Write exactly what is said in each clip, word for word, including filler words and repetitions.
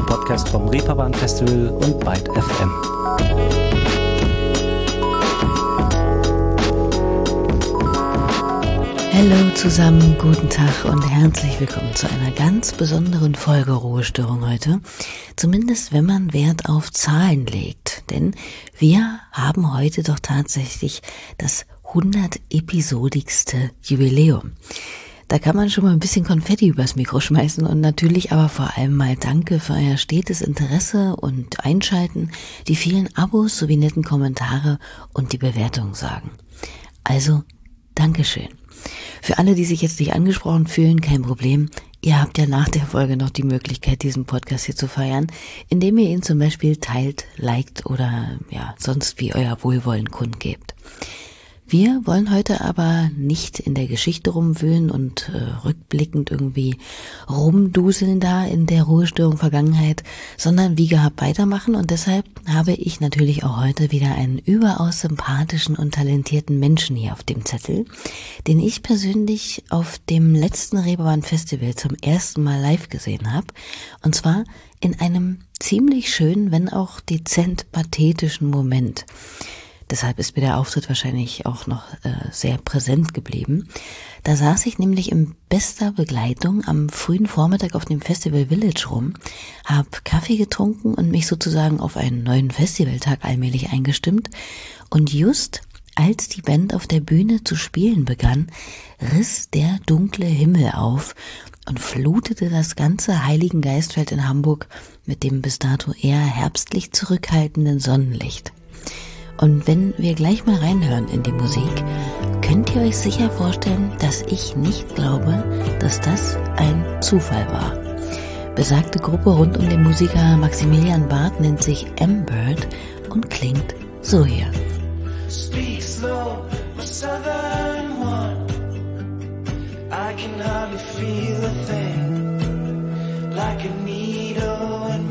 ein Podcast vom Reeperbahn Festival und Byte F M. Hallo zusammen, guten Tag und herzlich willkommen zu einer ganz besonderen Folge Ruhestörung heute. Zumindest wenn man Wert auf Zahlen legt, denn wir haben heute doch tatsächlich das hundert-episodigste Jubiläum. Da kann man schon mal ein bisschen Konfetti übers Mikro schmeißen und natürlich aber vor allem mal Danke für euer stetes Interesse und Einschalten, die vielen Abos sowie netten Kommentare und die Bewertungen sagen. Also, Dankeschön. Für alle, die sich jetzt nicht angesprochen fühlen, kein Problem. Ihr habt ja nach der Folge noch die Möglichkeit, diesen Podcast hier zu feiern, indem ihr ihn zum Beispiel teilt, liked oder ja sonst wie euer Wohlwollen kundgebt. Wir wollen heute aber nicht in der Geschichte rumwühlen und äh, rückblickend irgendwie rumduseln da in der Ruhestörung Vergangenheit, sondern wie gehabt weitermachen, und deshalb habe ich natürlich auch heute wieder einen überaus sympathischen und talentierten Menschen hier auf dem Zettel, den ich persönlich auf dem letzten Reeperbahn Festival zum ersten Mal live gesehen habe, und zwar in einem ziemlich schönen, wenn auch dezent pathetischen Moment. Deshalb ist mir der Auftritt wahrscheinlich auch noch äh, sehr präsent geblieben. Da saß ich nämlich in bester Begleitung am frühen Vormittag auf dem Festival Village rum, hab Kaffee getrunken und mich sozusagen auf einen neuen Festivaltag allmählich eingestimmt. Und just als die Band auf der Bühne zu spielen begann, riss der dunkle Himmel auf und flutete das ganze Heiligengeistfeld in Hamburg mit dem bis dato eher herbstlich zurückhaltenden Sonnenlicht. Und wenn wir gleich mal reinhören in die Musik, könnt ihr euch sicher vorstellen, dass ich nicht glaube, dass das ein Zufall war. Besagte Gruppe rund um den Musiker Maximilian Barth nennt sich M-Bird und klingt so hier. Speak slow, my southern one. I can hardly feel a thing. Like a needle in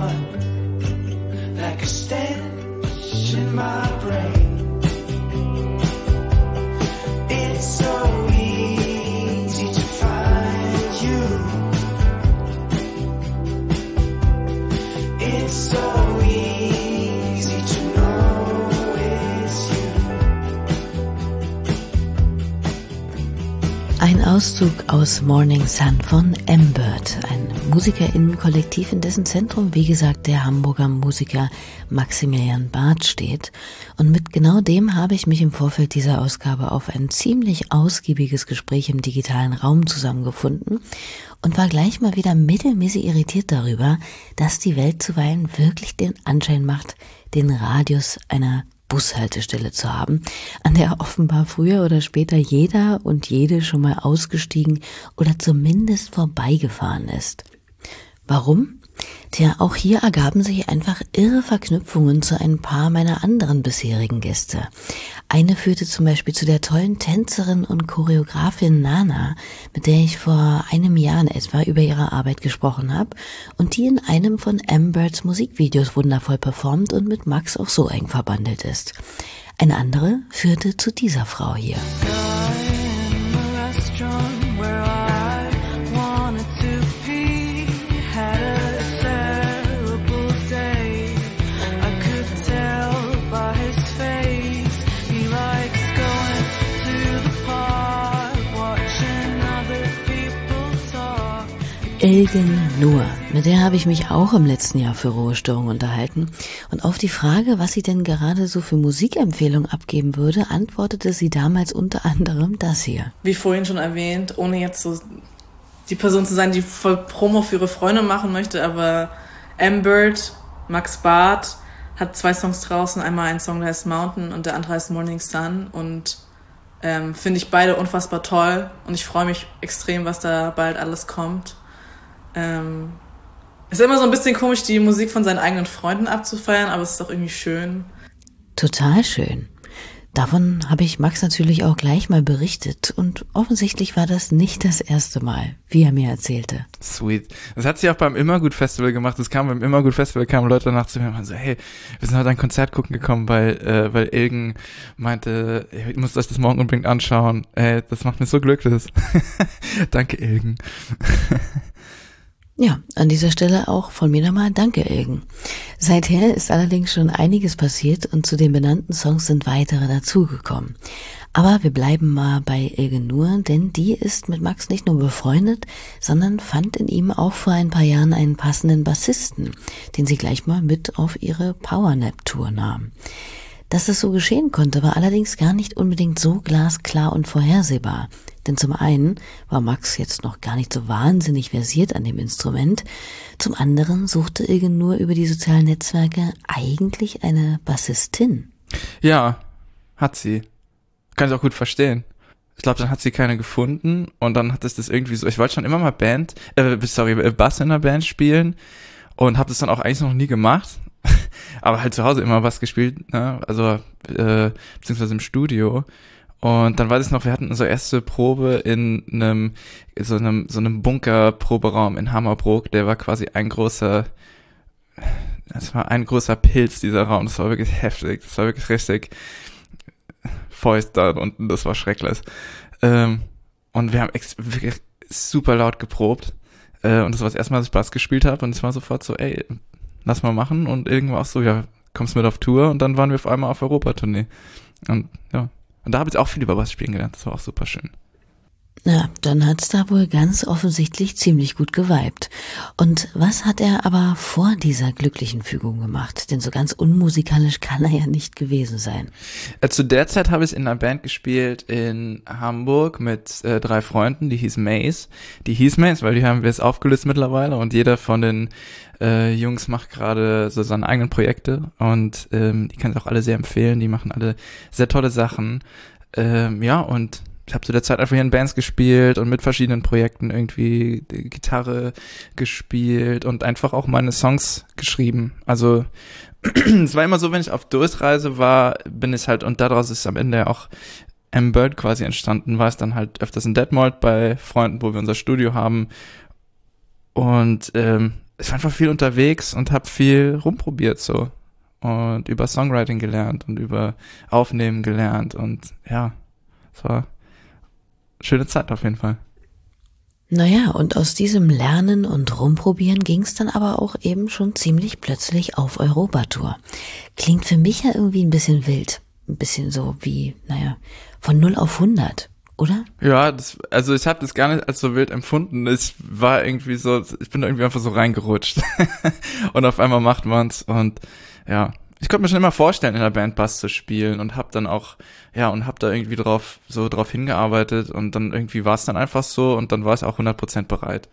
mud. Like a stench in my brain. It's so easy to find you. It's so easy to know it's you. Ein Auszug aus Morning Sun von M-Bird, ein MusikerInnen-Kollektiv, in dessen Zentrum, wie gesagt, der Hamburger Musiker Maximilian Barth steht. Und mit genau dem habe ich mich im Vorfeld dieser Ausgabe auf ein ziemlich ausgiebiges Gespräch im digitalen Raum zusammengefunden und war gleich mal wieder mittelmäßig irritiert darüber, dass die Welt zuweilen wirklich den Anschein macht, den Radius einer Bushaltestelle zu haben, an der offenbar früher oder später jeder und jede schon mal ausgestiegen oder zumindest vorbeigefahren ist. Warum? Tja, auch hier ergaben sich einfach irre Verknüpfungen zu ein paar meiner anderen bisherigen Gäste. Eine führte zum Beispiel zu der tollen Tänzerin und Choreografin Nana, mit der ich vor einem Jahr in etwa über ihre Arbeit gesprochen habe und die in einem von M-Birds Musikvideos wundervoll performt und mit Max auch so eng verbandelt ist. Eine andere führte zu dieser Frau hier. Ilgen Nur, mit der habe ich mich auch im letzten Jahr für Ruhestörung unterhalten, und auf die Frage, was sie denn gerade so für Musikempfehlungen abgeben würde, antwortete sie damals unter anderem das hier. Wie vorhin schon erwähnt, ohne jetzt so die Person zu sein, die voll Promo für ihre Freunde machen möchte, aber M-Bird, Max Barth, hat zwei Songs draußen, einmal ein Song, der heißt Mountain und der andere heißt Morning Sun, und ähm, finde ich beide unfassbar toll und ich freue mich extrem, was da bald alles kommt. Ähm, ist immer so ein bisschen komisch, die Musik von seinen eigenen Freunden abzufeiern, aber es ist doch irgendwie schön. Total schön. Davon habe ich Max natürlich auch gleich mal berichtet und offensichtlich war das nicht das erste Mal, wie er mir erzählte. Sweet. Das hat sie auch beim Immergut-Festival gemacht. Es kam beim Immergut-Festival, kamen Leute danach zu mir und waren so, hey, wir sind heute ein Konzert gucken gekommen, weil äh, weil Ilgen meinte, ihr müsst euch das morgen unbedingt anschauen. Ey, das macht mich so glücklich. Danke, Ilgen. Ja, an dieser Stelle auch von mir nochmal Danke, Ilgen. Seither ist allerdings schon einiges passiert und zu den benannten Songs sind weitere dazugekommen. Aber wir bleiben mal bei Ilgen nur, denn die ist mit Max nicht nur befreundet, sondern fand in ihm auch vor ein paar Jahren einen passenden Bassisten, den sie gleich mal mit auf ihre Powernap-Tour nahm. Dass das so geschehen konnte, war allerdings gar nicht unbedingt so glasklar und vorhersehbar. Denn zum einen war Max jetzt noch gar nicht so wahnsinnig versiert an dem Instrument, zum anderen suchte Ilgen nur über die sozialen Netzwerke eigentlich eine Bassistin. Ja, hat sie. Kann ich auch gut verstehen. Ich glaube, dann hat sie keine gefunden und dann hat es das irgendwie so, ich wollte schon immer mal Band, äh, sorry, Bass in einer Band spielen und habe das dann auch eigentlich noch nie gemacht. Aber halt zu Hause immer was gespielt, ne? Also äh, beziehungsweise im Studio. Und dann weiß ich noch, wir hatten unsere erste Probe in einem so einem so einem Bunker-Proberaum in Hammerbrook. Der war quasi ein großer, das war ein großer Pilz, dieser Raum. Das war wirklich heftig. Das war wirklich richtig feucht da unten. Das war schrecklich. Ähm, und wir haben ex- wirklich super laut geprobt. Äh, und das war das erste Mal, dass ich Bass gespielt habe. Und es war sofort so, ey, lass mal machen. Und irgendwo auch so, ja, kommst mit auf Tour. Und dann waren wir auf einmal auf Europatournee. Und ja, und da habe ich auch viel über Bass spielen gelernt. Das war auch super schön. Ja, dann hat's da wohl ganz offensichtlich ziemlich gut geweibt. Und was hat er aber vor dieser glücklichen Fügung gemacht? Denn so ganz unmusikalisch kann er ja nicht gewesen sein. Äh, zu der Zeit habe ich in einer Band gespielt in Hamburg mit äh, drei Freunden, die hieß Maze. Die hieß Maze, weil die haben wir jetzt aufgelöst mittlerweile und jeder von den äh, Jungs macht gerade so seine eigenen Projekte und ähm, die kann ich auch alle sehr empfehlen. Die machen alle sehr tolle Sachen. Ähm, ja, und ich habe zu der Zeit einfach hier in Bands gespielt und mit verschiedenen Projekten irgendwie die Gitarre gespielt und einfach auch meine Songs geschrieben. Also es war immer so, wenn ich auf Durchreise war, bin ich halt, und daraus ist am Ende auch M-Bird quasi entstanden, war es dann halt öfters in Detmold bei Freunden, wo wir unser Studio haben. Und ähm, ich war einfach viel unterwegs und habe viel rumprobiert so und über Songwriting gelernt und über Aufnehmen gelernt und ja, es war schöne Zeit auf jeden Fall. Naja, und aus diesem Lernen und Rumprobieren ging's dann aber auch eben schon ziemlich plötzlich auf Europatour. Klingt für mich ja irgendwie ein bisschen wild. Ein bisschen so wie, naja, von null auf hundert, oder? Ja, das, also ich habe das gar nicht als so wild empfunden. Ich war irgendwie so, ich bin da irgendwie einfach so reingerutscht. Und auf einmal macht man's und ja. Ich konnte mir schon immer vorstellen, in der Band Bass zu spielen und hab dann auch, ja, und hab da irgendwie drauf, so drauf hingearbeitet und dann irgendwie war es dann einfach so und dann war ich auch hundert Prozent bereit.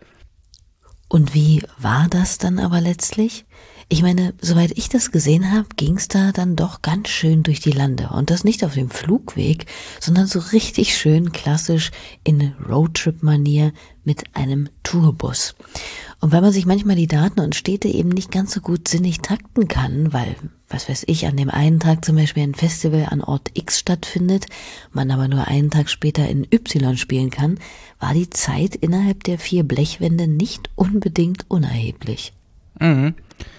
Und wie war das dann aber letztlich? Ich meine, soweit ich das gesehen habe, ging's da dann doch ganz schön durch die Lande. Und das nicht auf dem Flugweg, sondern so richtig schön klassisch in Roadtrip-Manier mit einem Tourbus. Und weil man sich manchmal die Daten und Städte eben nicht ganz so gut sinnig takten kann, weil, was weiß ich, an dem einen Tag zum Beispiel ein Festival an Ort X stattfindet, man aber nur einen Tag später in Y spielen kann, war die Zeit innerhalb der vier Blechwände nicht unbedingt unerheblich. Mhm.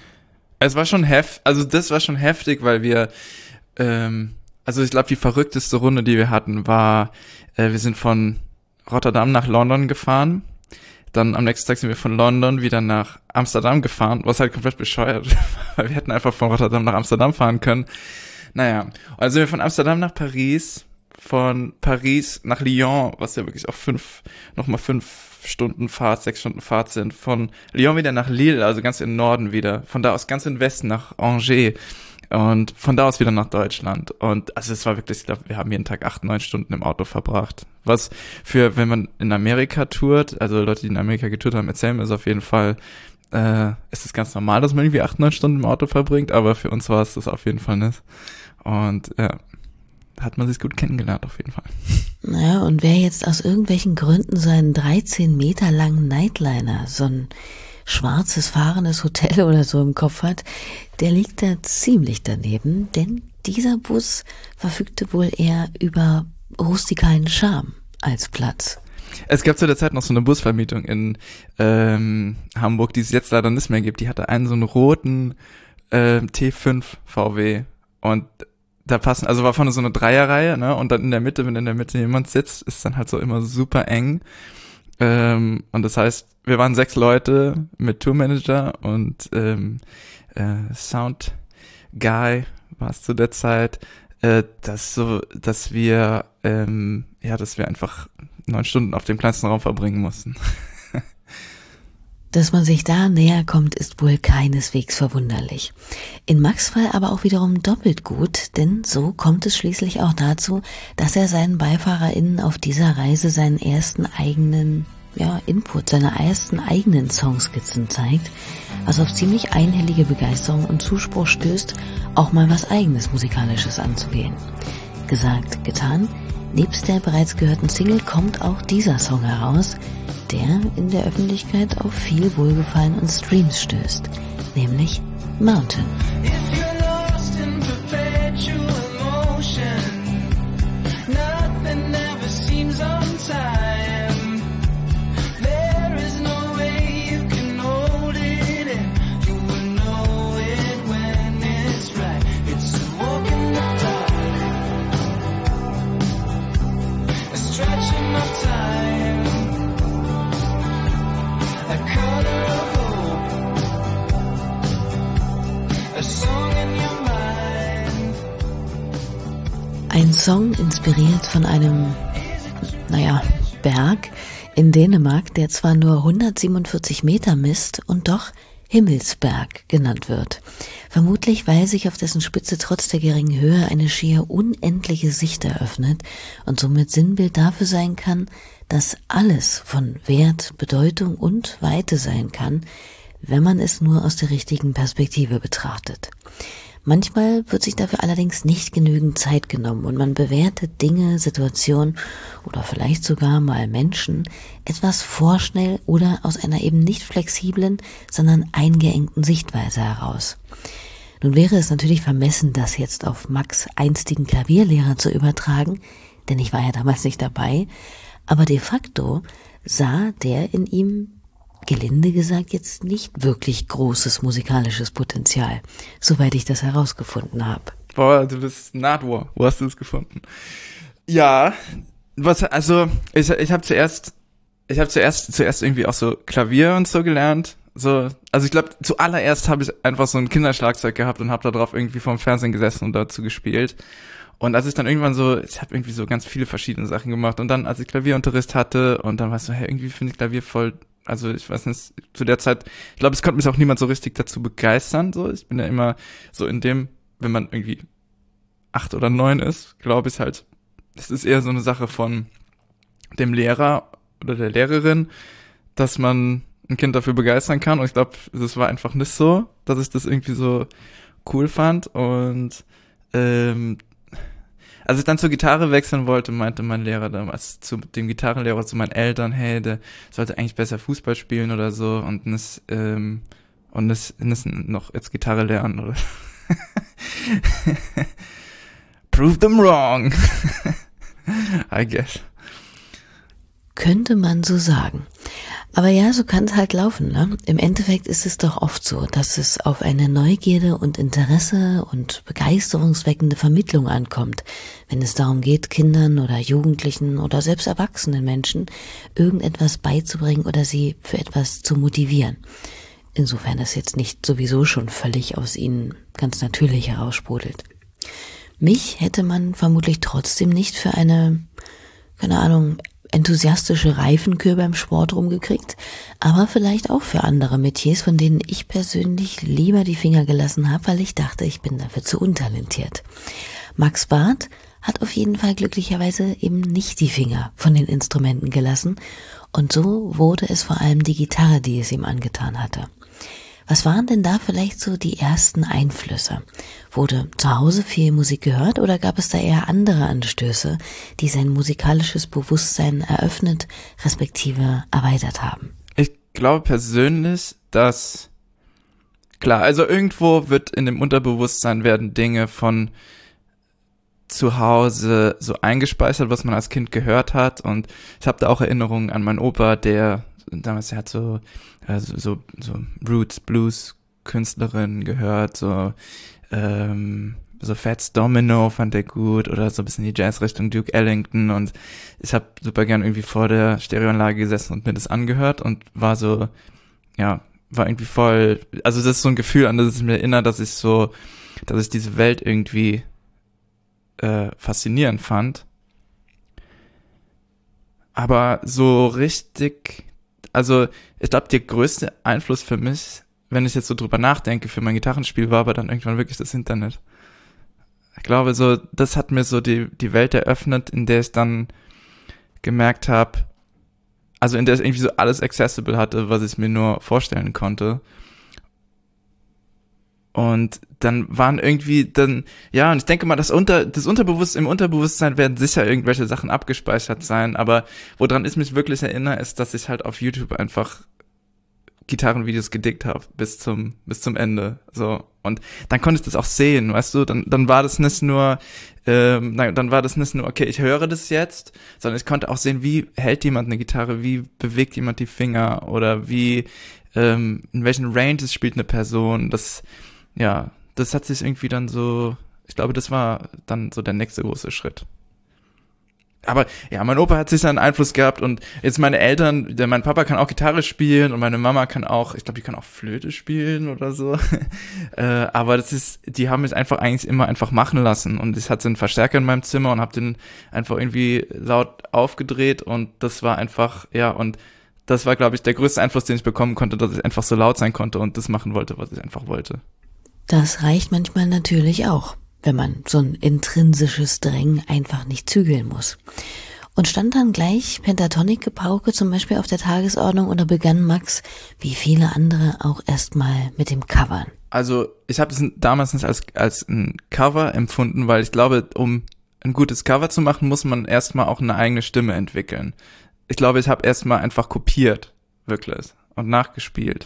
Es war schon heft, also das war schon heftig, weil wir, ähm, also ich glaube, die verrückteste Runde, die wir hatten, war, äh, wir sind von Rotterdam nach London gefahren. Dann am nächsten Tag sind wir von London wieder nach Amsterdam gefahren, was halt komplett bescheuert, weil wir hätten einfach von Rotterdam nach Amsterdam fahren können. Naja, also sind wir von Amsterdam nach Paris, von Paris nach Lyon, was ja wirklich auch fünf, nochmal fünf Stunden Fahrt, sechs Stunden Fahrt sind, von Lyon wieder nach Lille, also ganz im Norden wieder, von da aus ganz in Westen nach Angers und von da aus wieder nach Deutschland. Und also es war wirklich, ich glaube, wir haben jeden Tag acht, neun Stunden im Auto verbracht. Was für, wenn man in Amerika tourt, also Leute, die in Amerika getourt haben, erzählen mir es auf jeden Fall, äh, es ist ganz normal, dass man irgendwie acht, neun Stunden im Auto verbringt, aber für uns war es das auf jeden Fall nicht. Und ja, da hat man sich gut kennengelernt auf jeden Fall. Naja, und wer jetzt aus irgendwelchen Gründen so einen dreizehn Meter langen Nightliner, so ein schwarzes fahrendes Hotel oder so im Kopf hat, der liegt da ziemlich daneben, denn dieser Bus verfügte wohl eher über rustikalen Charme als Platz. Es gab zu der Zeit noch so eine Busvermietung in ähm, Hamburg, die es jetzt leider nicht mehr gibt. Die hatte einen so einen roten äh, T fünf V W und da passen, also war vorne so eine Dreierreihe, ne, und dann in der Mitte, wenn in der Mitte jemand sitzt, ist dann halt so immer super eng. Ähm, und das heißt, wir waren sechs Leute mit Tourmanager und ähm, äh, Sound Guy war es zu der Zeit, äh, dass so, dass wir ähm, ja, dass wir einfach neun Stunden auf dem kleinsten Raum verbringen mussten. Dass man sich da näher kommt, ist wohl keineswegs verwunderlich. In Max' Fall aber auch wiederum doppelt gut, denn so kommt es schließlich auch dazu, dass er seinen BeifahrerInnen auf dieser Reise seinen ersten eigenen, ja, Input, seine ersten eigenen Songskizzen zeigt, was auf ziemlich einhellige Begeisterung und Zuspruch stößt, auch mal was Eigenes Musikalisches anzugehen. Gesagt, getan, nebst der bereits gehörten Single kommt auch dieser Song heraus, der in der Öffentlichkeit auf viel Wohlgefallen und Streams stößt, nämlich Mountain. If you're lost in perpetual motion, nothing ever seems on time. There is no way you can hold it in. You will know it when it's right. It's a walk in the dark, a stretching of time. A color of hope, a song in your mind. Ein Song inspiriert von einem, naja, Berg in Dänemark, der zwar nur hundertsiebenundvierzig Meter misst und doch Himmelsberg genannt wird. Vermutlich, weil sich auf dessen Spitze trotz der geringen Höhe eine schier unendliche Sicht eröffnet und somit Sinnbild dafür sein kann, dass alles von Wert, Bedeutung und Weite sein kann, wenn man es nur aus der richtigen Perspektive betrachtet. Manchmal wird sich dafür allerdings nicht genügend Zeit genommen und man bewertet Dinge, Situationen oder vielleicht sogar mal Menschen etwas vorschnell oder aus einer eben nicht flexiblen, sondern eingeengten Sichtweise heraus. Nun wäre es natürlich vermessen, das jetzt auf Max' einstigen Klavierlehrer zu übertragen, denn ich war ja damals nicht dabei, aber de facto sah der in ihm, gelinde gesagt, jetzt nicht wirklich großes musikalisches Potenzial, soweit ich das herausgefunden habe. Boah, du bist Nahtour. Wo hast du es gefunden? Ja, was, also ich, ich habe zuerst, ich habe zuerst, zuerst irgendwie auch so Klavier und so gelernt. So, also ich glaube, zuallererst habe ich einfach so ein Kinderschlagzeug gehabt und habe da drauf irgendwie vorm Fernsehen gesessen und dazu gespielt. Und als ich dann irgendwann so, ich habe irgendwie so ganz viele verschiedene Sachen gemacht und dann, als ich Klavierunterricht hatte und dann war es so, hey, irgendwie finde ich Klavier voll, also ich weiß nicht, zu der Zeit, ich glaube, es konnte mich auch niemand so richtig dazu begeistern, so, ich bin ja immer so in dem, wenn man irgendwie acht oder neun ist, glaube ich halt, es ist eher so eine Sache von dem Lehrer oder der Lehrerin, dass man ein Kind dafür begeistern kann und ich glaube, es war einfach nicht so, dass ich das irgendwie so cool fand und ähm, als ich dann zur Gitarre wechseln wollte, meinte mein Lehrer damals zu dem Gitarrenlehrer, zu meinen Eltern, hey, der sollte eigentlich besser Fußball spielen oder so und das, ähm, und das, das noch jetzt Gitarre lernen oder prove them wrong. I guess. Könnte man so sagen. Aber ja, so kann es halt laufen, ne? Im Endeffekt ist es doch oft so, dass es auf eine Neugierde und Interesse und begeisterungsweckende Vermittlung ankommt, wenn es darum geht, Kindern oder Jugendlichen oder selbst erwachsenen Menschen irgendetwas beizubringen oder sie für etwas zu motivieren. Insofern das jetzt nicht sowieso schon völlig aus ihnen ganz natürlich heraussprudelt. Mich hätte man vermutlich trotzdem nicht für eine, keine Ahnung, enthusiastische Reifenkür beim Sport rumgekriegt, aber vielleicht auch für andere Metiers, von denen ich persönlich lieber die Finger gelassen habe, weil ich dachte, ich bin dafür zu untalentiert. Max Barth hat auf jeden Fall glücklicherweise eben nicht die Finger von den Instrumenten gelassen und so wurde es vor allem die Gitarre, die es ihm angetan hatte. Was waren denn da vielleicht so die ersten Einflüsse? Wurde zu Hause viel Musik gehört oder gab es da eher andere Anstöße, die sein musikalisches Bewusstsein eröffnet, respektive erweitert haben? Ich glaube persönlich, dass, klar, also irgendwo wird in dem Unterbewusstsein werden Dinge von zu Hause so eingespeichert, was man als Kind gehört hat und ich habe da auch Erinnerungen an meinen Opa, der damals, er hat so, also so, so Roots, Blues Künstlerin gehört, so, ähm, so Fats Domino fand er gut oder so ein bisschen die Jazz-Richtung Duke Ellington und ich habe super gern irgendwie vor der Stereoanlage gesessen und mir das angehört und war so, ja, war irgendwie voll, also das ist so ein Gefühl, an das ich mir erinnere, dass ich so, dass ich diese Welt irgendwie äh, faszinierend fand. Aber so richtig, also ich glaube, der größte Einfluss für mich, wenn ich jetzt so drüber nachdenke, für mein Gitarrenspiel war aber dann irgendwann wirklich das Internet. Ich glaube, so das hat mir so die die Welt eröffnet, in der ich dann gemerkt habe, also in der ich irgendwie so alles accessible hatte, was ich mir nur vorstellen konnte. Und dann waren irgendwie dann, ja, und ich denke mal, das unter das Unterbewusstsein, im Unterbewusstsein werden sicher irgendwelche Sachen abgespeichert sein, aber woran ich mich wirklich erinnere, ist, dass ich halt auf YouTube einfach Gitarrenvideos gedickt habe bis zum bis zum Ende, so, und dann konnte ich das auch sehen, weißt du, dann dann war das nicht nur ähm, nein, dann war das nicht nur, okay, ich höre das jetzt, sondern ich konnte auch sehen, wie hält jemand eine Gitarre, wie bewegt jemand die Finger oder wie ähm, in welchen Ranges spielt eine Person, das, ja, das hat sich irgendwie dann so, ich glaube, das war dann so der nächste große Schritt. Aber ja, mein Opa hat sicher einen Einfluss gehabt und jetzt meine Eltern, der, mein Papa kann auch Gitarre spielen und meine Mama kann auch, ich glaube, die kann auch Flöte spielen oder so. äh, aber das ist, die haben mich einfach eigentlich immer einfach machen lassen und ich hatte einen Verstärker in meinem Zimmer und habe den einfach irgendwie laut aufgedreht und das war einfach, ja, und das war, glaube ich, der größte Einfluss, den ich bekommen konnte, dass ich einfach so laut sein konnte und das machen wollte, was ich einfach wollte. Das reicht manchmal natürlich auch, wenn man so ein intrinsisches Drängen einfach nicht zügeln muss. Und stand dann gleich Pentatonix-Gepauke zum Beispiel auf der Tagesordnung oder begann Max, wie viele andere, auch erstmal mit dem Covern? Also ich habe es damals nicht als als ein Cover empfunden, weil ich glaube, um ein gutes Cover zu machen, muss man erstmal auch eine eigene Stimme entwickeln. Ich glaube, ich habe erstmal einfach kopiert, wirklich, und nachgespielt.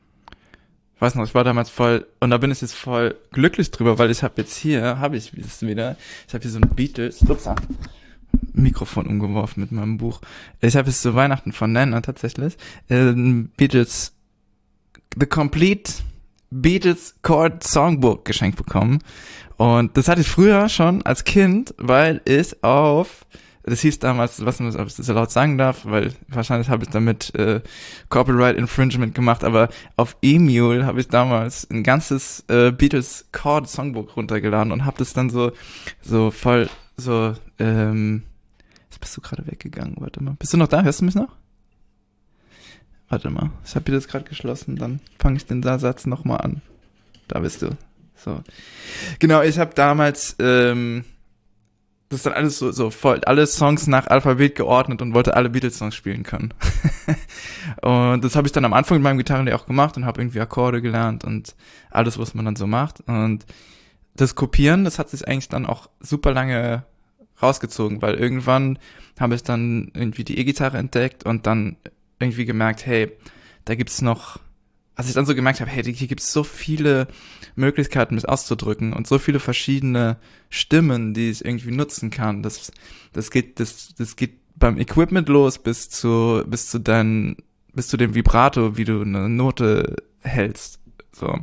Ich weiß noch, ich war damals voll, und da bin ich jetzt voll glücklich drüber, weil ich habe jetzt hier, habe ich es wieder, ich habe hier so ein Beatles, ups, Mikrofon umgeworfen mit meinem Buch. Ich habe jetzt zu Weihnachten von Nana tatsächlich äh, Beatles, The Complete Beatles Chord Songbook geschenkt bekommen. Und das hatte ich früher schon als Kind, weil ich auf, das hieß damals, was man, ob ich das so laut sagen darf, weil wahrscheinlich habe ich damit äh, Copyright Infringement gemacht, aber auf E-Mule habe ich damals ein ganzes äh, Beatles Chord Songbook runtergeladen und habe das dann so so voll so ähm jetzt bist du gerade weggegangen, warte mal. Bist du noch da? Hörst du mich noch? Warte mal, ich habe hier das gerade geschlossen, dann fange ich den Satz nochmal an. Da bist du. So. Genau, ich habe damals ähm das ist dann alles so, so voll, alle Songs nach Alphabet geordnet und wollte alle Beatles-Songs spielen können. Und das habe ich dann am Anfang mit meinem Gitarrenlehrer auch gemacht und habe irgendwie Akkorde gelernt und alles, was man dann so macht. Und das Kopieren, das hat sich eigentlich dann auch super lange rausgezogen, weil irgendwann habe ich dann irgendwie die E-Gitarre entdeckt und dann irgendwie gemerkt, hey, da gibt's noch, als ich dann so gemerkt habe, hey, hier gibt's so viele Möglichkeiten, mich auszudrücken und so viele verschiedene Stimmen, die ich irgendwie nutzen kann. Das, das geht, das, das geht beim Equipment los bis zu, bis zu dein, bis zu dem Vibrato, wie du eine Note hältst. So.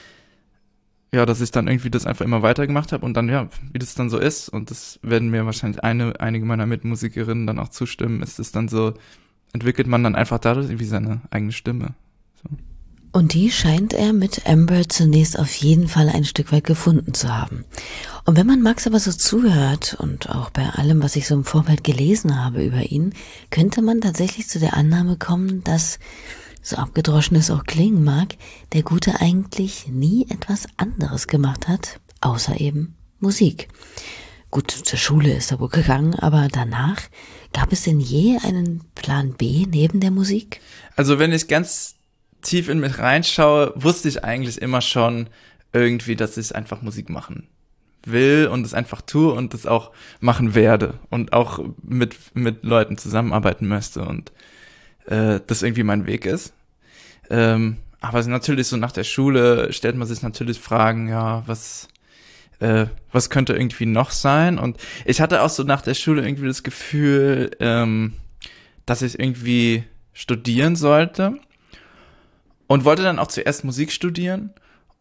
Ja, dass ich dann irgendwie das einfach immer weitergemacht habe und dann, ja, wie das dann so ist, und das werden mir wahrscheinlich eine, einige meiner Mitmusikerinnen dann auch zustimmen, ist es dann so, entwickelt man dann einfach dadurch irgendwie seine eigene Stimme. So. Und die scheint er mit Amber zunächst auf jeden Fall ein Stück weit gefunden zu haben. Und wenn man Max aber so zuhört und auch bei allem, was ich so im Vorfeld gelesen habe über ihn, könnte man tatsächlich zu der Annahme kommen, dass, so abgedroschen es auch klingen mag, der Gute eigentlich nie etwas anderes gemacht hat, außer eben Musik. Gut, zur Schule ist er wohl gegangen, aber danach, gab es denn je einen Plan B neben der Musik? Also wenn ich ganz tief in mich reinschaue, wusste ich eigentlich immer schon irgendwie, dass ich einfach Musik machen will und es einfach tue und es auch machen werde und auch mit mit Leuten zusammenarbeiten möchte und äh, das irgendwie mein Weg ist. Ähm, aber natürlich so nach der Schule stellt man sich natürlich Fragen, ja, was äh, was könnte irgendwie noch sein? Und ich hatte auch so nach der Schule irgendwie das Gefühl, ähm, dass ich irgendwie studieren sollte. Und wollte dann auch zuerst Musik studieren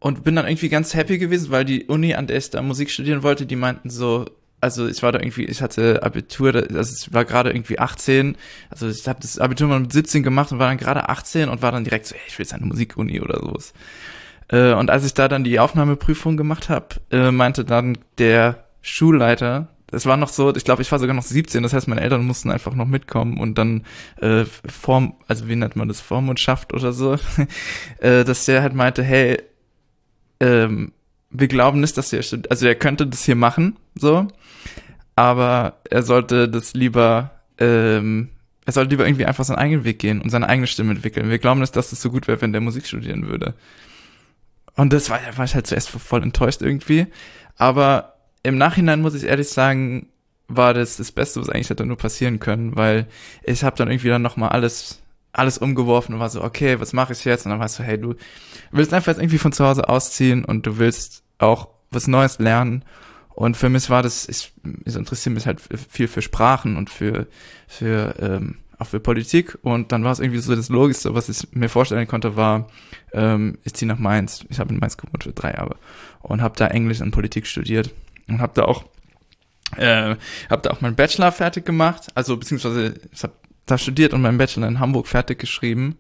und bin dann irgendwie ganz happy gewesen, weil die Uni, an der ich da Musik studieren wollte, die meinten so, also ich war da irgendwie, ich hatte Abitur, also ich war gerade irgendwie achtzehn, also ich habe das Abitur mal mit siebzehn gemacht und war dann gerade achtzehn und war dann direkt so, ey, ich will jetzt eine Musikuni oder sowas. Äh, und als ich da dann die Aufnahmeprüfung gemacht habe, äh, meinte dann der Schulleiter, es war noch so, ich glaube, ich war sogar noch siebzehn, das heißt, meine Eltern mussten einfach noch mitkommen und dann äh, Form, also wie nennt man das, Vormundschaft oder so, äh, dass der halt meinte, hey, ähm, wir glauben nicht, dass er, also er könnte das hier machen, so, aber er sollte das lieber, ähm, er sollte lieber irgendwie einfach seinen eigenen Weg gehen und seine eigene Stimme entwickeln. Wir glauben nicht, dass es so gut wäre, wenn der Musik studieren würde. Und das war, da war ich halt zuerst voll enttäuscht irgendwie, aber im Nachhinein muss ich ehrlich sagen, war das das Beste, was eigentlich hätte nur passieren können, weil ich habe dann irgendwie dann nochmal alles alles umgeworfen und war so, okay, was mache ich jetzt? Und dann war ich so, hey, du willst einfach jetzt irgendwie von zu Hause ausziehen und du willst auch was Neues lernen. Und für mich war das, ich, ich interessiere mich halt viel für Sprachen und für für ähm, auch für Politik. Und dann war es irgendwie so das Logischste, was ich mir vorstellen konnte, war, ähm, ich ziehe nach Mainz. Ich habe in Mainz gewohnt für drei Jahre und habe da Englisch und Politik studiert. Und habe da auch äh, habe da auch meinen Bachelor fertig gemacht, also beziehungsweise ich habe da studiert und meinen Bachelor in Hamburg fertig geschrieben.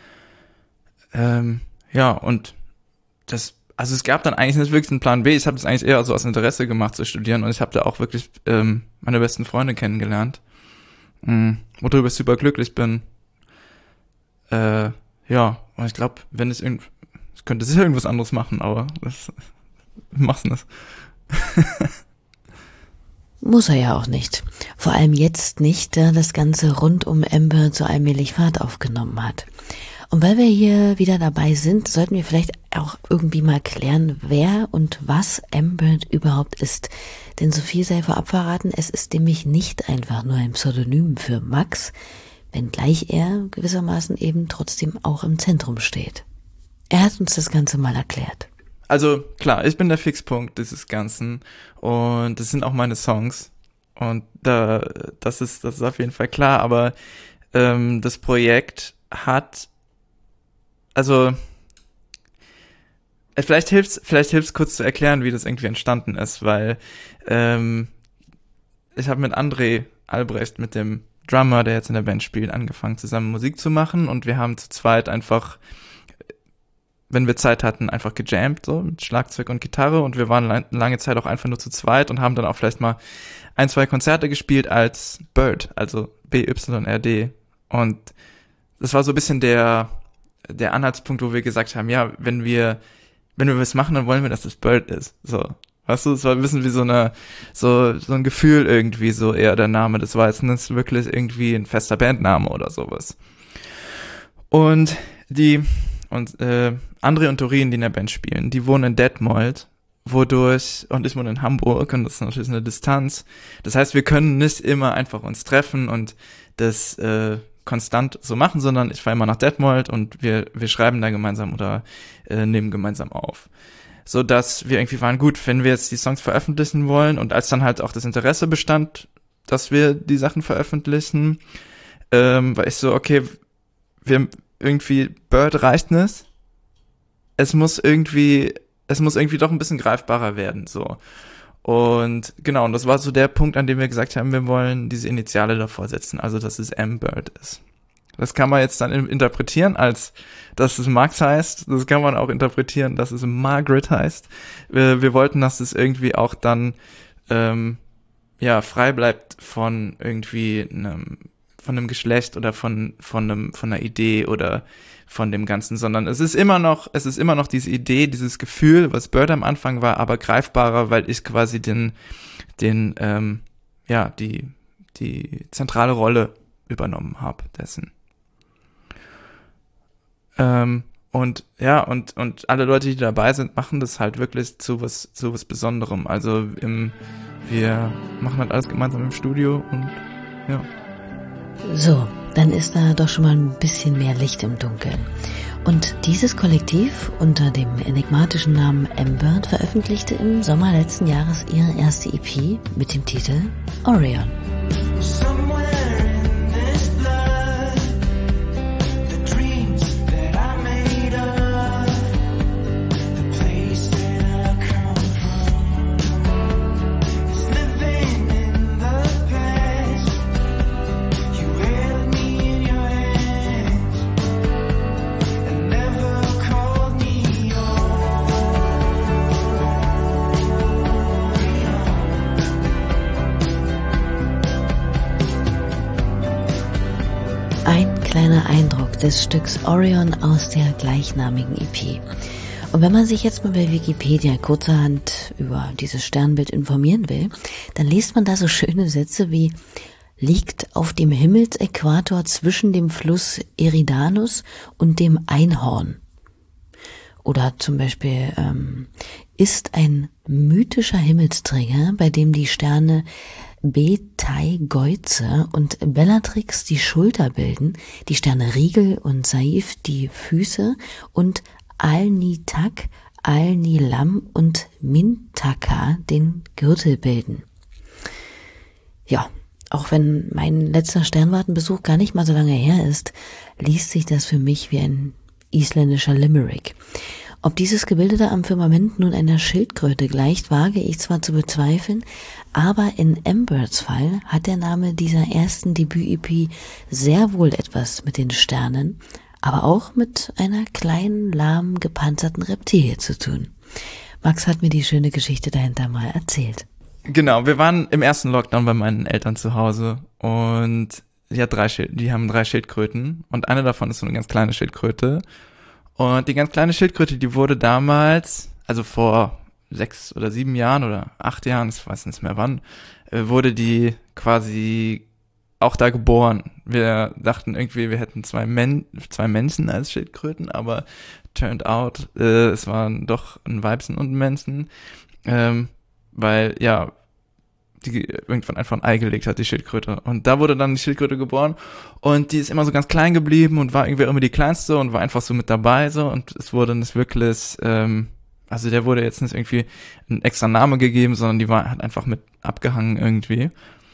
Ähm, ja, und das, also es gab dann eigentlich nicht wirklich einen Plan B, ich habe das eigentlich eher so aus Interesse gemacht zu studieren und ich habe da auch wirklich ähm, meine besten Freunde kennengelernt, mh, worüber ich super glücklich bin. Äh, ja, und ich glaube, wenn ich irgend, ich könnte sicher irgendwas anderes machen, aber das mach's nicht. Muss er ja auch nicht. Vor allem jetzt nicht, da das Ganze rund um Amber so allmählich Fahrt aufgenommen hat. Und weil wir hier wieder dabei sind, sollten wir vielleicht auch irgendwie mal klären, wer und was Amber überhaupt ist. Denn so viel sei vorab verraten, es ist nämlich nicht einfach nur ein Pseudonym für Max, wenngleich er gewissermaßen eben trotzdem auch im Zentrum steht. Er hat uns das Ganze mal erklärt. Also klar, ich bin der Fixpunkt dieses Ganzen und das sind auch meine Songs und da das ist das ist auf jeden Fall klar, aber ähm, das Projekt hat, also vielleicht hilft's vielleicht hilft's kurz zu erklären, wie das irgendwie entstanden ist, weil ähm, ich habe mit André Albrecht, mit dem Drummer, der jetzt in der Band spielt, angefangen zusammen Musik zu machen und wir haben zu zweit einfach, wenn wir Zeit hatten, einfach gejammt, so mit Schlagzeug und Gitarre und wir waren lang, lange Zeit auch einfach nur zu zweit und haben dann auch vielleicht mal ein, zwei Konzerte gespielt als Bird, also B Y R D und das war so ein bisschen der der Anhaltspunkt, wo wir gesagt haben, ja, wenn wir wenn wir was machen, dann wollen wir, dass das Bird ist, so. Weißt du, es war ein bisschen wie so eine, so, so ein Gefühl irgendwie, so eher der Name, das war jetzt nicht wirklich irgendwie ein fester Bandname oder sowas. Und die Und äh, André und Doreen, die in der Band spielen, die wohnen in Detmold, wodurch, und ich wohne in Hamburg, und das ist natürlich eine Distanz. Das heißt, wir können nicht immer einfach uns treffen und das äh, konstant so machen, sondern ich fahre immer nach Detmold und wir wir schreiben da gemeinsam oder äh, nehmen gemeinsam auf. So dass wir irgendwie waren, gut, wenn wir jetzt die Songs veröffentlichen wollen und als dann halt auch das Interesse bestand, dass wir die Sachen veröffentlichen, ähm, war ich so, okay, wir irgendwie, Bird reicht nicht. Es muss irgendwie, es muss irgendwie doch ein bisschen greifbarer werden, so. Und genau, und das war so der Punkt, an dem wir gesagt haben, wir wollen diese Initiale davor setzen, also dass es M-Bird ist. Das kann man jetzt dann interpretieren, als dass es Max heißt. Das kann man auch interpretieren, dass es Margaret heißt. Wir, wir wollten, dass es irgendwie auch dann ähm, ja frei bleibt von irgendwie einem von einem Geschlecht oder von von einem von einer Idee oder von dem Ganzen, sondern es ist immer noch es ist immer noch diese Idee, dieses Gefühl, was Bird am Anfang war, aber greifbarer, weil ich quasi den den ähm, ja die die zentrale Rolle übernommen habe dessen. Ähm, und ja und und alle Leute, die dabei sind, machen das halt wirklich zu was zu was Besonderem. Also im wir machen halt alles gemeinsam im Studio und ja. So, dann ist da doch schon mal ein bisschen mehr Licht im Dunkeln. Und dieses Kollektiv unter dem enigmatischen Namen M-Bird veröffentlichte im Sommer letzten Jahres ihre erste E P mit dem Titel Orion. Place ein kleiner Eindruck des Stücks Orion aus der gleichnamigen E P. Und wenn man sich jetzt mal bei Wikipedia kurzerhand über dieses Sternbild informieren will, dann liest man da so schöne Sätze wie: liegt auf dem Himmelsäquator zwischen dem Fluss Eridanus und dem Einhorn. Oder zum Beispiel ähm, ist ein mythischer Himmelsträger, bei dem die Sterne Beteigeuze und Bellatrix die Schulter bilden, die Sterne Rigel und Saif die Füße und Alnitak, Alnilam und Mintaka den Gürtel bilden. Ja, auch wenn mein letzter Sternwartenbesuch gar nicht mal so lange her ist, liest sich das für mich wie ein isländischer Limerick. Ob dieses Gebilde da am Firmament nun einer Schildkröte gleicht, wage ich zwar zu bezweifeln, aber in Embers Fall hat der Name dieser ersten Debüt-E P sehr wohl etwas mit den Sternen, aber auch mit einer kleinen, lahmen, gepanzerten Reptilie zu tun. Max hat mir die schöne Geschichte dahinter mal erzählt. Genau, wir waren im ersten Lockdown bei meinen Eltern zu Hause und die, hat drei Schild- die haben drei Schildkröten und eine davon ist so eine ganz kleine Schildkröte. Und die ganz kleine Schildkröte, die wurde damals, also vor sechs oder sieben Jahren oder acht Jahren, ich weiß nicht mehr wann, wurde die quasi auch da geboren. Wir dachten irgendwie, wir hätten zwei, Men- zwei Menschen als Schildkröten, aber turned out, äh, es waren doch ein Weibchen und ein Männchen, ähm, weil, ja, die irgendwann einfach ein Ei gelegt hat, die Schildkröte. Und da wurde dann die Schildkröte geboren und die ist immer so ganz klein geblieben und war irgendwie immer die kleinste und war einfach so mit dabei so und es wurde nicht wirklich, ähm, also der wurde jetzt nicht irgendwie ein extra Name gegeben, sondern die war hat einfach mit abgehangen irgendwie.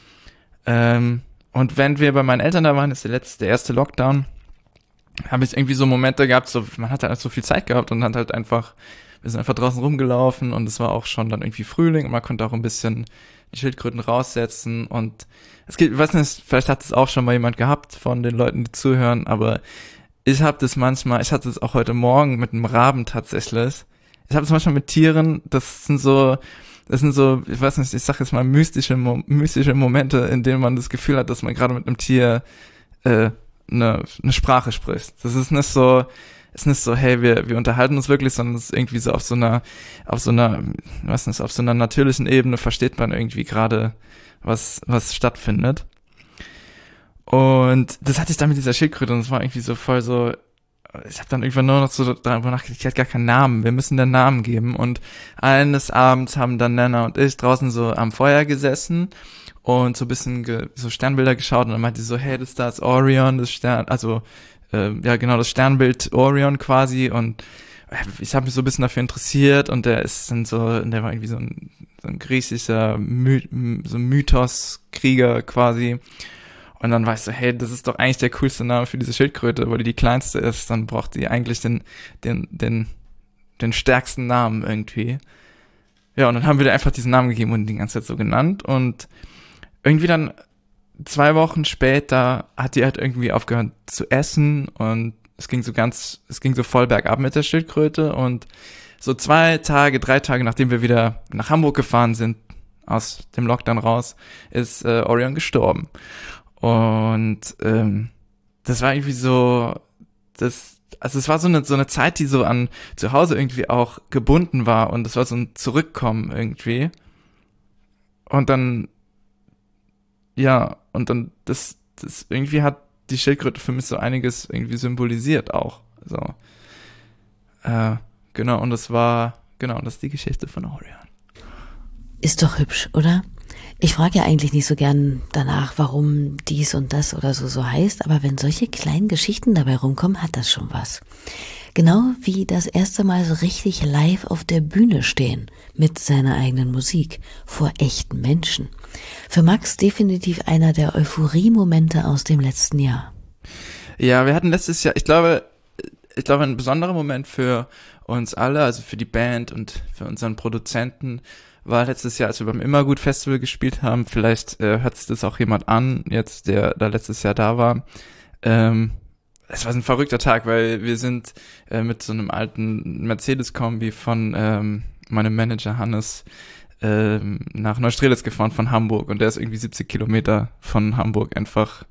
Ähm, und wenn wir bei meinen Eltern da waren, das ist der letzte, der erste Lockdown, habe ich irgendwie so Momente gehabt, so man hat halt so viel Zeit gehabt und hat halt einfach, wir sind einfach draußen rumgelaufen und es war auch schon dann irgendwie Frühling und man konnte auch ein bisschen die Schildkröten raussetzen und es gibt, ich weiß nicht, vielleicht hat es auch schon mal jemand gehabt von den Leuten, die zuhören, aber ich habe das manchmal, ich hatte es auch heute Morgen mit einem Raben tatsächlich. Ich habe es manchmal mit Tieren, das sind so, das sind so, ich weiß nicht, ich sag jetzt mal mystische, mystische Momente, in denen man das Gefühl hat, dass man gerade mit einem Tier äh, eine, eine Sprache spricht. Das ist nicht so, ist nicht so, hey, wir, wir unterhalten uns wirklich, sondern es ist irgendwie so auf so einer, auf so einer, was nicht, auf so einer natürlichen Ebene versteht man irgendwie gerade, was, was stattfindet. Und das hatte ich dann mit dieser Schildkröte und es war irgendwie so voll so, ich habe dann irgendwann nur noch so darüber nachgedacht, ich hatte gar keinen Namen, wir müssen den Namen geben. Und eines Abends haben dann Nana und ich draußen so am Feuer gesessen und so ein bisschen ge, so Sternbilder geschaut und dann meinte sie so, hey, das da ist Orion, das Stern, also äh, ja genau, das Sternbild Orion quasi und ich habe mich so ein bisschen dafür interessiert und der ist dann so, der war irgendwie so ein, so ein griechischer My, so Mythos-Krieger quasi. Und dann weißt du, hey, das ist doch eigentlich der coolste Name für diese Schildkröte, weil die die kleinste ist, dann braucht die eigentlich den, den, den, den stärksten Namen irgendwie. Ja, und dann haben wir dir einfach diesen Namen gegeben und die ganze Zeit so genannt und irgendwie dann zwei Wochen später hat die halt irgendwie aufgehört zu essen und es ging so ganz, es ging so voll bergab mit der Schildkröte und so zwei Tage, drei Tage, nachdem wir wieder nach Hamburg gefahren sind, aus dem Lockdown raus, ist äh, Orion gestorben. Und ähm, das war irgendwie so, das, also es war so eine so eine Zeit, die so an zu Hause irgendwie auch gebunden war und es war so ein Zurückkommen irgendwie. Und dann, ja, und dann das, das irgendwie hat die Schildkröte für mich so einiges irgendwie symbolisiert auch. So, äh, genau. Und das war genau, das ist die Geschichte von Orion. Ist doch hübsch, oder? Ich frage ja eigentlich nicht so gern danach, warum dies und das oder so so heißt, aber wenn solche kleinen Geschichten dabei rumkommen, hat das schon was. Genau wie das erste Mal so richtig live auf der Bühne stehen, mit seiner eigenen Musik, vor echten Menschen. Für Max definitiv einer der Euphorie-Momente aus dem letzten Jahr. Ja, wir hatten letztes Jahr, ich glaube, ich glaube, ein besonderer Moment für uns alle, also für die Band und für unseren Produzenten, war letztes Jahr, als wir beim Immergut Festival gespielt haben. Vielleicht äh, hört sich das auch jemand an, jetzt der da letztes Jahr da war. Ähm, es war ein verrückter Tag, weil wir sind äh, mit so einem alten Mercedes-Kombi von ähm, meinem Manager Hannes ähm, nach Neustrelitz gefahren von Hamburg und der ist irgendwie siebzig Kilometer von Hamburg einfach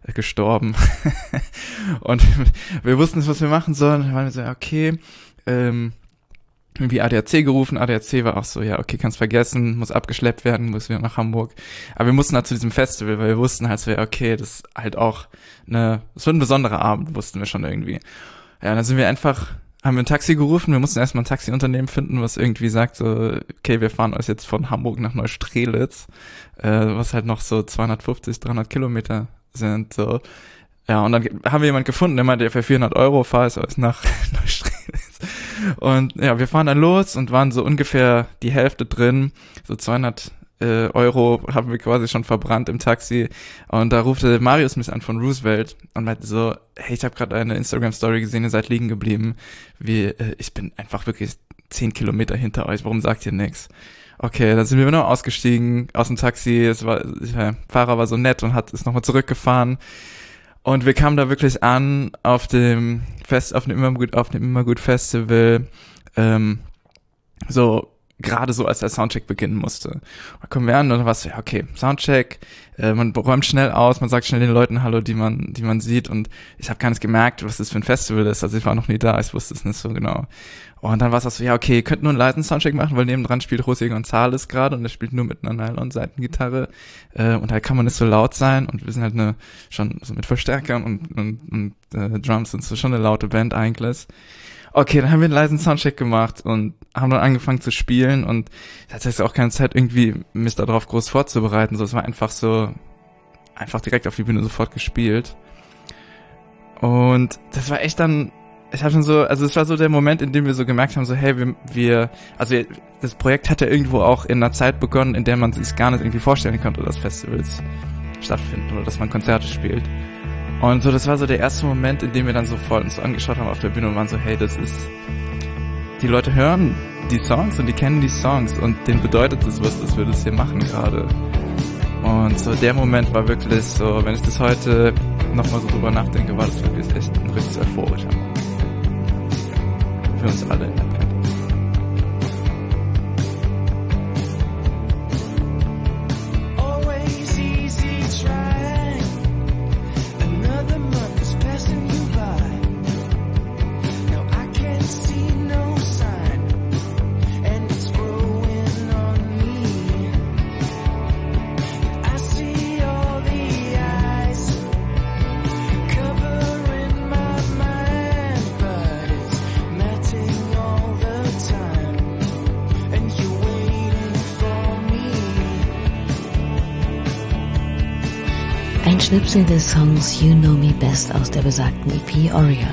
äh, gestorben. Und wir wussten nicht, was wir machen sollen. Und waren wir so, okay, ähm, irgendwie A D A C gerufen. A D A C war auch so, ja, okay, kannst vergessen, muss abgeschleppt werden, muss wieder nach Hamburg. Aber wir mussten halt zu diesem Festival, weil wir wussten halt so, ja, okay, das ist halt auch eine, das wird ein besonderer Abend, wussten wir schon irgendwie. Ja, dann sind wir einfach, haben wir ein Taxi gerufen. Wir mussten erstmal ein Taxiunternehmen finden, was irgendwie sagt so, okay, wir fahren euch jetzt von Hamburg nach Neustrelitz, äh, was halt noch so zweihundertfünfzig, dreihundert Kilometer sind, so. Ja, und dann haben wir jemanden gefunden, der meinte, für vierhundert Euro fahr ich euch nach Neustrelitz. Und ja, wir fahren dann los und waren so ungefähr die Hälfte drin, so zweihundert äh, Euro haben wir quasi schon verbrannt im Taxi. Und da rufte Marius mich an von Roosevelt und meinte so, hey, ich habe gerade eine Instagram-Story gesehen, ihr seid liegen geblieben. Wie, äh, ich bin einfach wirklich zehn Kilometer hinter euch, warum sagt ihr nix? Okay, dann sind wir noch ausgestiegen aus dem Taxi. Es war, der Fahrer war so nett und hat ist nochmal zurückgefahren. Und wir kamen da wirklich an auf dem Fest, auf dem Immergut, auf dem Immergut Festival, ähm, so gerade so, als der Soundcheck beginnen musste. Da kommen wir an und dann war es so, ja, okay, Soundcheck, äh, man räumt schnell aus, man sagt schnell den Leuten Hallo, die man, die man sieht, und ich habe gar nicht gemerkt, was das für ein Festival ist. Also ich war noch nie da, ich wusste es nicht so genau. Und dann war es auch so, ja, okay, ihr könnt nur einen leisen Soundcheck machen, weil nebendran spielt José González gerade und der spielt nur mit einer Nylon-Seitengitarre, äh, und da kann man nicht so laut sein, und wir sind halt eine, schon so mit Verstärkern und, und, und äh, Drums und so, schon eine laute Band eigentlich. Okay, dann haben wir einen leisen Soundcheck gemacht und haben dann angefangen zu spielen, und ich hatte jetzt auch keine Zeit, irgendwie mich darauf groß vorzubereiten, so, es war einfach so, einfach direkt auf die Bühne sofort gespielt. Und das war echt dann, ich habe schon so, also es war so der Moment, in dem wir so gemerkt haben, so hey, wir, wir also das Projekt hat ja irgendwo auch in einer Zeit begonnen, in der man sich gar nicht irgendwie vorstellen konnte, dass Festivals stattfinden oder dass man Konzerte spielt. Und so, das war so der erste Moment, in dem wir dann sofort uns so angeschaut haben auf der Bühne und waren so, hey, das ist, die Leute hören die Songs und die kennen die Songs und denen bedeutet das was, dass wir das hier machen gerade. Und so der Moment war wirklich so, wenn ich das heute nochmal so drüber nachdenke, war das wirklich echt ein richtig euphorischer Moment. Für uns alle in der Band. Ein Schnipsel des Songs You Know Me Best aus der besagten E P Orion.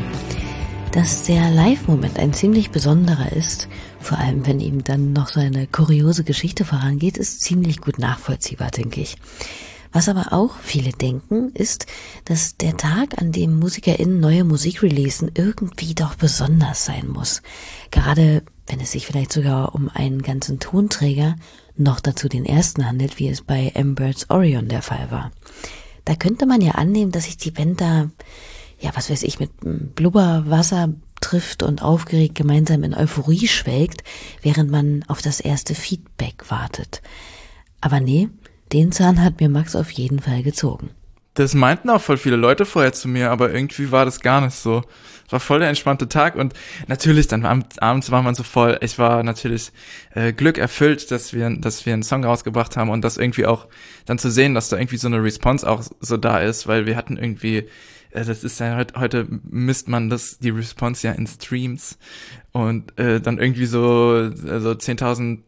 Dass der Live-Moment ein ziemlich besonderer ist, vor allem wenn ihm dann noch so eine kuriose Geschichte vorangeht, ist ziemlich gut nachvollziehbar, denke ich. Was aber auch viele denken, ist, dass der Tag, an dem MusikerInnen neue Musik releasen, irgendwie doch besonders sein muss. Gerade wenn es sich vielleicht sogar um einen ganzen Tonträger, noch dazu den ersten handelt, wie es bei M-Birds Orion der Fall war. Da könnte man ja annehmen, dass sich die Band da, ja, was weiß ich, mit Blubberwasser trifft und aufgeregt gemeinsam in Euphorie schwelgt, während man auf das erste Feedback wartet. Aber nee, den Zahn hat mir Max auf jeden Fall gezogen. Das meinten auch voll viele Leute vorher zu mir, aber irgendwie war das gar nicht so. Es war voll der entspannte Tag, und natürlich, dann abends war man so voll, ich war natürlich äh, Glück erfüllt, dass wir dass wir einen Song rausgebracht haben, und das irgendwie auch dann zu sehen, dass da irgendwie so eine Response auch so da ist, weil wir hatten irgendwie, äh, das ist ja heute, heute misst man das, die Response ja in Streams, und äh, dann irgendwie so also zehntausend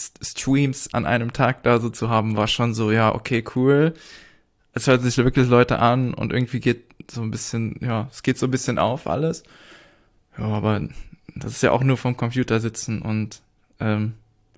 Streams an einem Tag da so zu haben, war schon so, ja, okay, cool. Es hört sich wirklich Leute an und irgendwie geht so ein bisschen, ja, es geht so ein bisschen auf alles. Ja, aber das ist ja auch nur vom Computer sitzen, und ähm,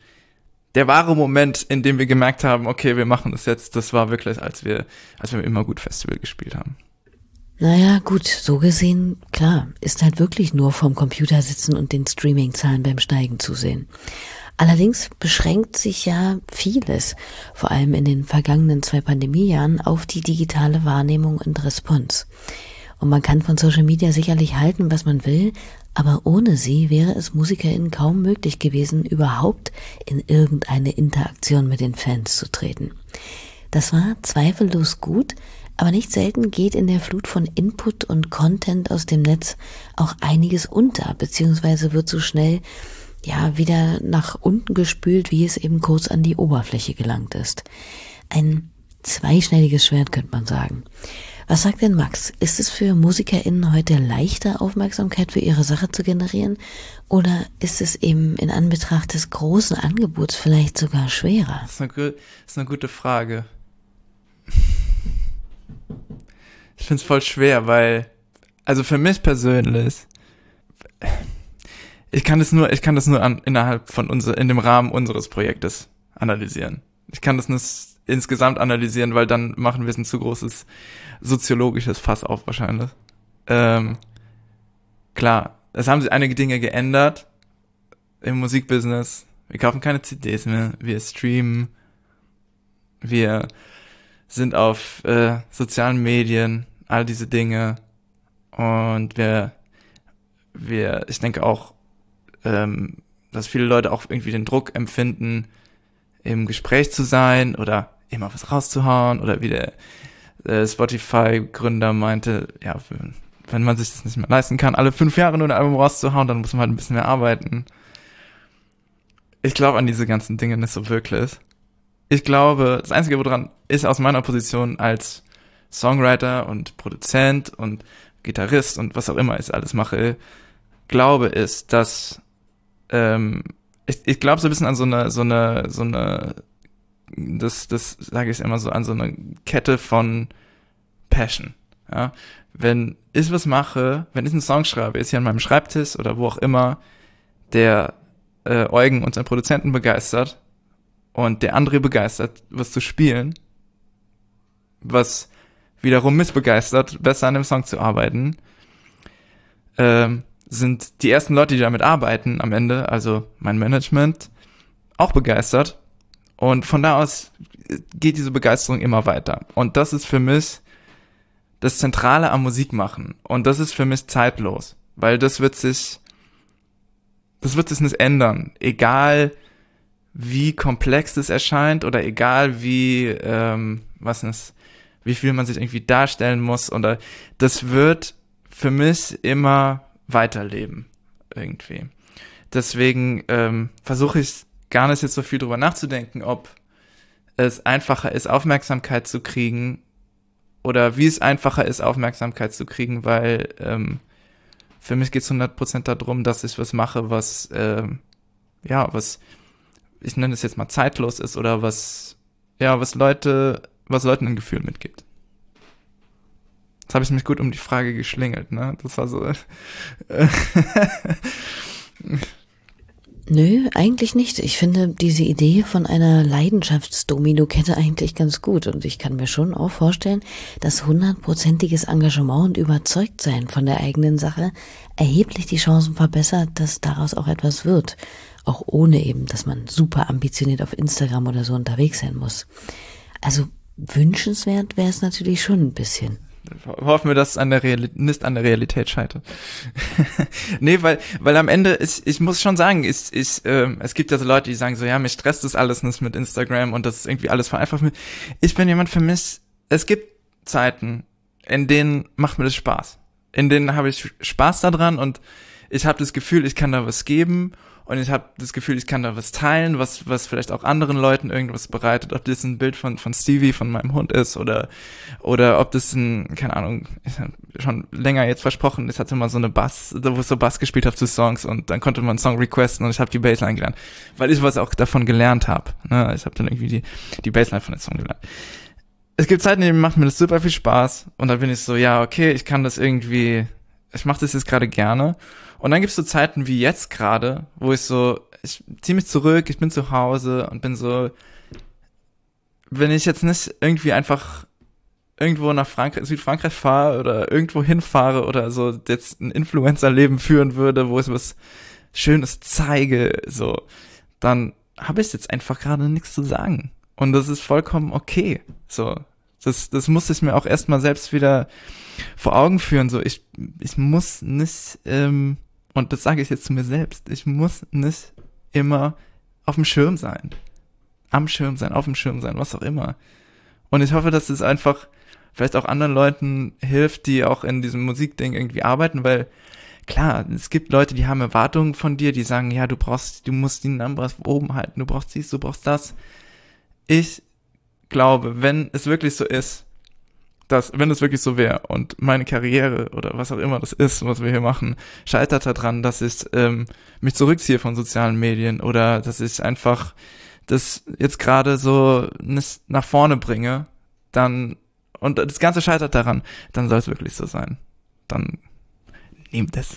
der wahre Moment, in dem wir gemerkt haben, okay, wir machen das jetzt, das war wirklich, als wir, als wir im Immergut Festival gespielt haben. Naja, gut, so gesehen, klar, ist halt wirklich nur vom Computer sitzen und den Streaming-Zahlen beim Steigen zusehen. Allerdings beschränkt sich ja vieles, vor allem in den vergangenen zwei Pandemiejahren, auf die digitale Wahrnehmung und Response. Und man kann von Social Media sicherlich halten, was man will, aber ohne sie wäre es MusikerInnen kaum möglich gewesen, überhaupt in irgendeine Interaktion mit den Fans zu treten. Das war zweifellos gut, Aber nicht selten geht in der Flut von Input und Content aus dem Netz auch einiges unter, beziehungsweise wird so schnell ja wieder nach unten gespült, wie es eben kurz an die Oberfläche gelangt ist. Ein zweischneidiges Schwert, könnte man sagen. Was sagt denn Max? Ist es für MusikerInnen heute leichter, Aufmerksamkeit für ihre Sache zu generieren? Oder ist es eben in Anbetracht des großen Angebots vielleicht sogar schwerer? Das ist eine, das ist eine gute Frage. Ich finde es voll schwer, weil, also für mich persönlich, ich kann das nur, ich kann das nur an, innerhalb von unser, in dem Rahmen unseres Projektes analysieren. Ich kann das nicht insgesamt analysieren, weil dann machen wir ein zu großes soziologisches Fass auf wahrscheinlich. Ähm, klar, es haben sich einige Dinge geändert im Musikbusiness. Wir kaufen keine C Ds mehr, wir streamen, wir sind auf äh, sozialen Medien, all diese Dinge, und wir, wir, ich denke auch, ähm, dass viele Leute auch irgendwie den Druck empfinden, im Gespräch zu sein oder immer was rauszuhauen, oder wie der äh, Spotify-Gründer meinte, ja, wenn man sich das nicht mehr leisten kann, alle fünf Jahre nur ein Album rauszuhauen, dann muss man halt ein bisschen mehr arbeiten. Ich glaube an diese ganzen Dinge nicht so wirklich. Ich glaube, das Einzige, woran ich aus meiner Position als Songwriter und Produzent und Gitarrist und was auch immer ich alles mache, glaube, ist, dass ähm, ich, ich glaube so ein bisschen an so eine, so eine, so eine, das, das sage ich immer so, an so eine Kette von Passion. Ja? Wenn ich was mache, wenn ich einen Song schreibe, ist hier an meinem Schreibtisch oder wo auch immer, der äh, Eugen, unseren Produzenten, begeistert und der André begeistert, was zu spielen, was wiederum mich begeistert, besser an dem Song zu arbeiten, ähm, sind die ersten Leute, die damit arbeiten am Ende, also mein Management, auch begeistert. Und von da aus geht diese Begeisterung immer weiter. Und das ist für mich das Zentrale am Musikmachen. Und das ist für mich zeitlos. Weil das wird sich, das wird sich nicht ändern. Egal wie komplex das erscheint oder egal wie, ähm, was ist, wie viel man sich irgendwie darstellen muss. Oder das wird für mich immer weiterleben. Irgendwie. Deswegen ähm, versuche ich gar nicht jetzt so viel drüber nachzudenken, ob es einfacher ist, Aufmerksamkeit zu kriegen oder wie es einfacher ist, Aufmerksamkeit zu kriegen, weil ähm, für mich geht es hundert Prozent darum, dass ich was mache, was, ähm, ja, was, ich nenne es jetzt mal zeitlos ist oder was, ja, was Leute, was Leuten ein Gefühl mitgibt. Jetzt habe ich mich gut um die Frage geschlingelt, ne? Das war so... Nö, eigentlich nicht. Ich finde diese Idee von einer Leidenschaftsdomino-Kette eigentlich ganz gut, und ich kann mir schon auch vorstellen, dass hundertprozentiges Engagement und Überzeugtsein von der eigenen Sache erheblich die Chancen verbessert, dass daraus auch etwas wird. Auch ohne eben, dass man super ambitioniert auf Instagram oder so unterwegs sein muss. Also wünschenswert wäre es natürlich schon ein bisschen. Hoffen wir, dass es an der Reali- nicht an der Realität scheitert. Nee, weil weil am Ende, ich, ich muss schon sagen, ich, ich, ähm, es gibt ja so Leute, die sagen so, ja, mich stresst das alles nicht mit Instagram und das ist irgendwie alles vereinfacht. Ich bin jemand, für mich, es gibt Zeiten, in denen macht mir das Spaß. In denen habe ich Spaß daran und ich habe das Gefühl, ich kann da was geben. Und ich habe das Gefühl, ich kann da was teilen, was was vielleicht auch anderen Leuten irgendwas bereitet. Ob das ein Bild von von Stevie, von meinem Hund ist, oder oder ob das ein, keine Ahnung, ich habe schon länger jetzt versprochen, ich hatte mal so eine Bass, wo ich so Bass gespielt habe zu Songs und dann konnte man einen Song requesten und ich habe die Bassline gelernt, weil ich was auch davon gelernt habe. Ne? Ich habe dann irgendwie die die Bassline von dem Song gelernt. Es gibt Zeiten, in denen macht mir das super viel Spaß und dann bin ich so, ja, okay, ich kann das irgendwie, ich mache das jetzt gerade gerne. Und dann gibt's so Zeiten wie jetzt gerade, wo ich so, ich ziehe mich zurück, ich bin zu Hause und bin so, wenn ich jetzt nicht irgendwie einfach irgendwo nach Frankreich, Südfrankreich fahre oder irgendwo hinfahre oder so jetzt ein Influencer-Leben führen würde, wo ich was Schönes zeige, so, dann habe ich jetzt einfach gerade nichts zu sagen. Und das ist vollkommen okay. So, das, das muss ich mir auch erstmal selbst wieder vor Augen führen. So, ich, ich muss nicht, ähm, und das sage ich jetzt zu mir selbst, ich muss nicht immer auf dem Schirm sein. Am Schirm sein, auf dem Schirm sein, was auch immer. Und ich hoffe, dass es einfach vielleicht auch anderen Leuten hilft, die auch in diesem Musikding irgendwie arbeiten, weil klar, es gibt Leute, die haben Erwartungen von dir, die sagen, ja, du brauchst, du musst die Numbers oben halten, du brauchst dies, du brauchst das. Ich glaube, wenn es wirklich so ist, dass, wenn es wirklich so wäre und meine Karriere oder was auch immer das ist, was wir hier machen, scheitert daran, dass ich ähm, mich zurückziehe von sozialen Medien oder dass ich einfach das jetzt gerade so nicht nach vorne bringe, dann, und das Ganze scheitert daran, dann soll es wirklich so sein. Dann nehmt es.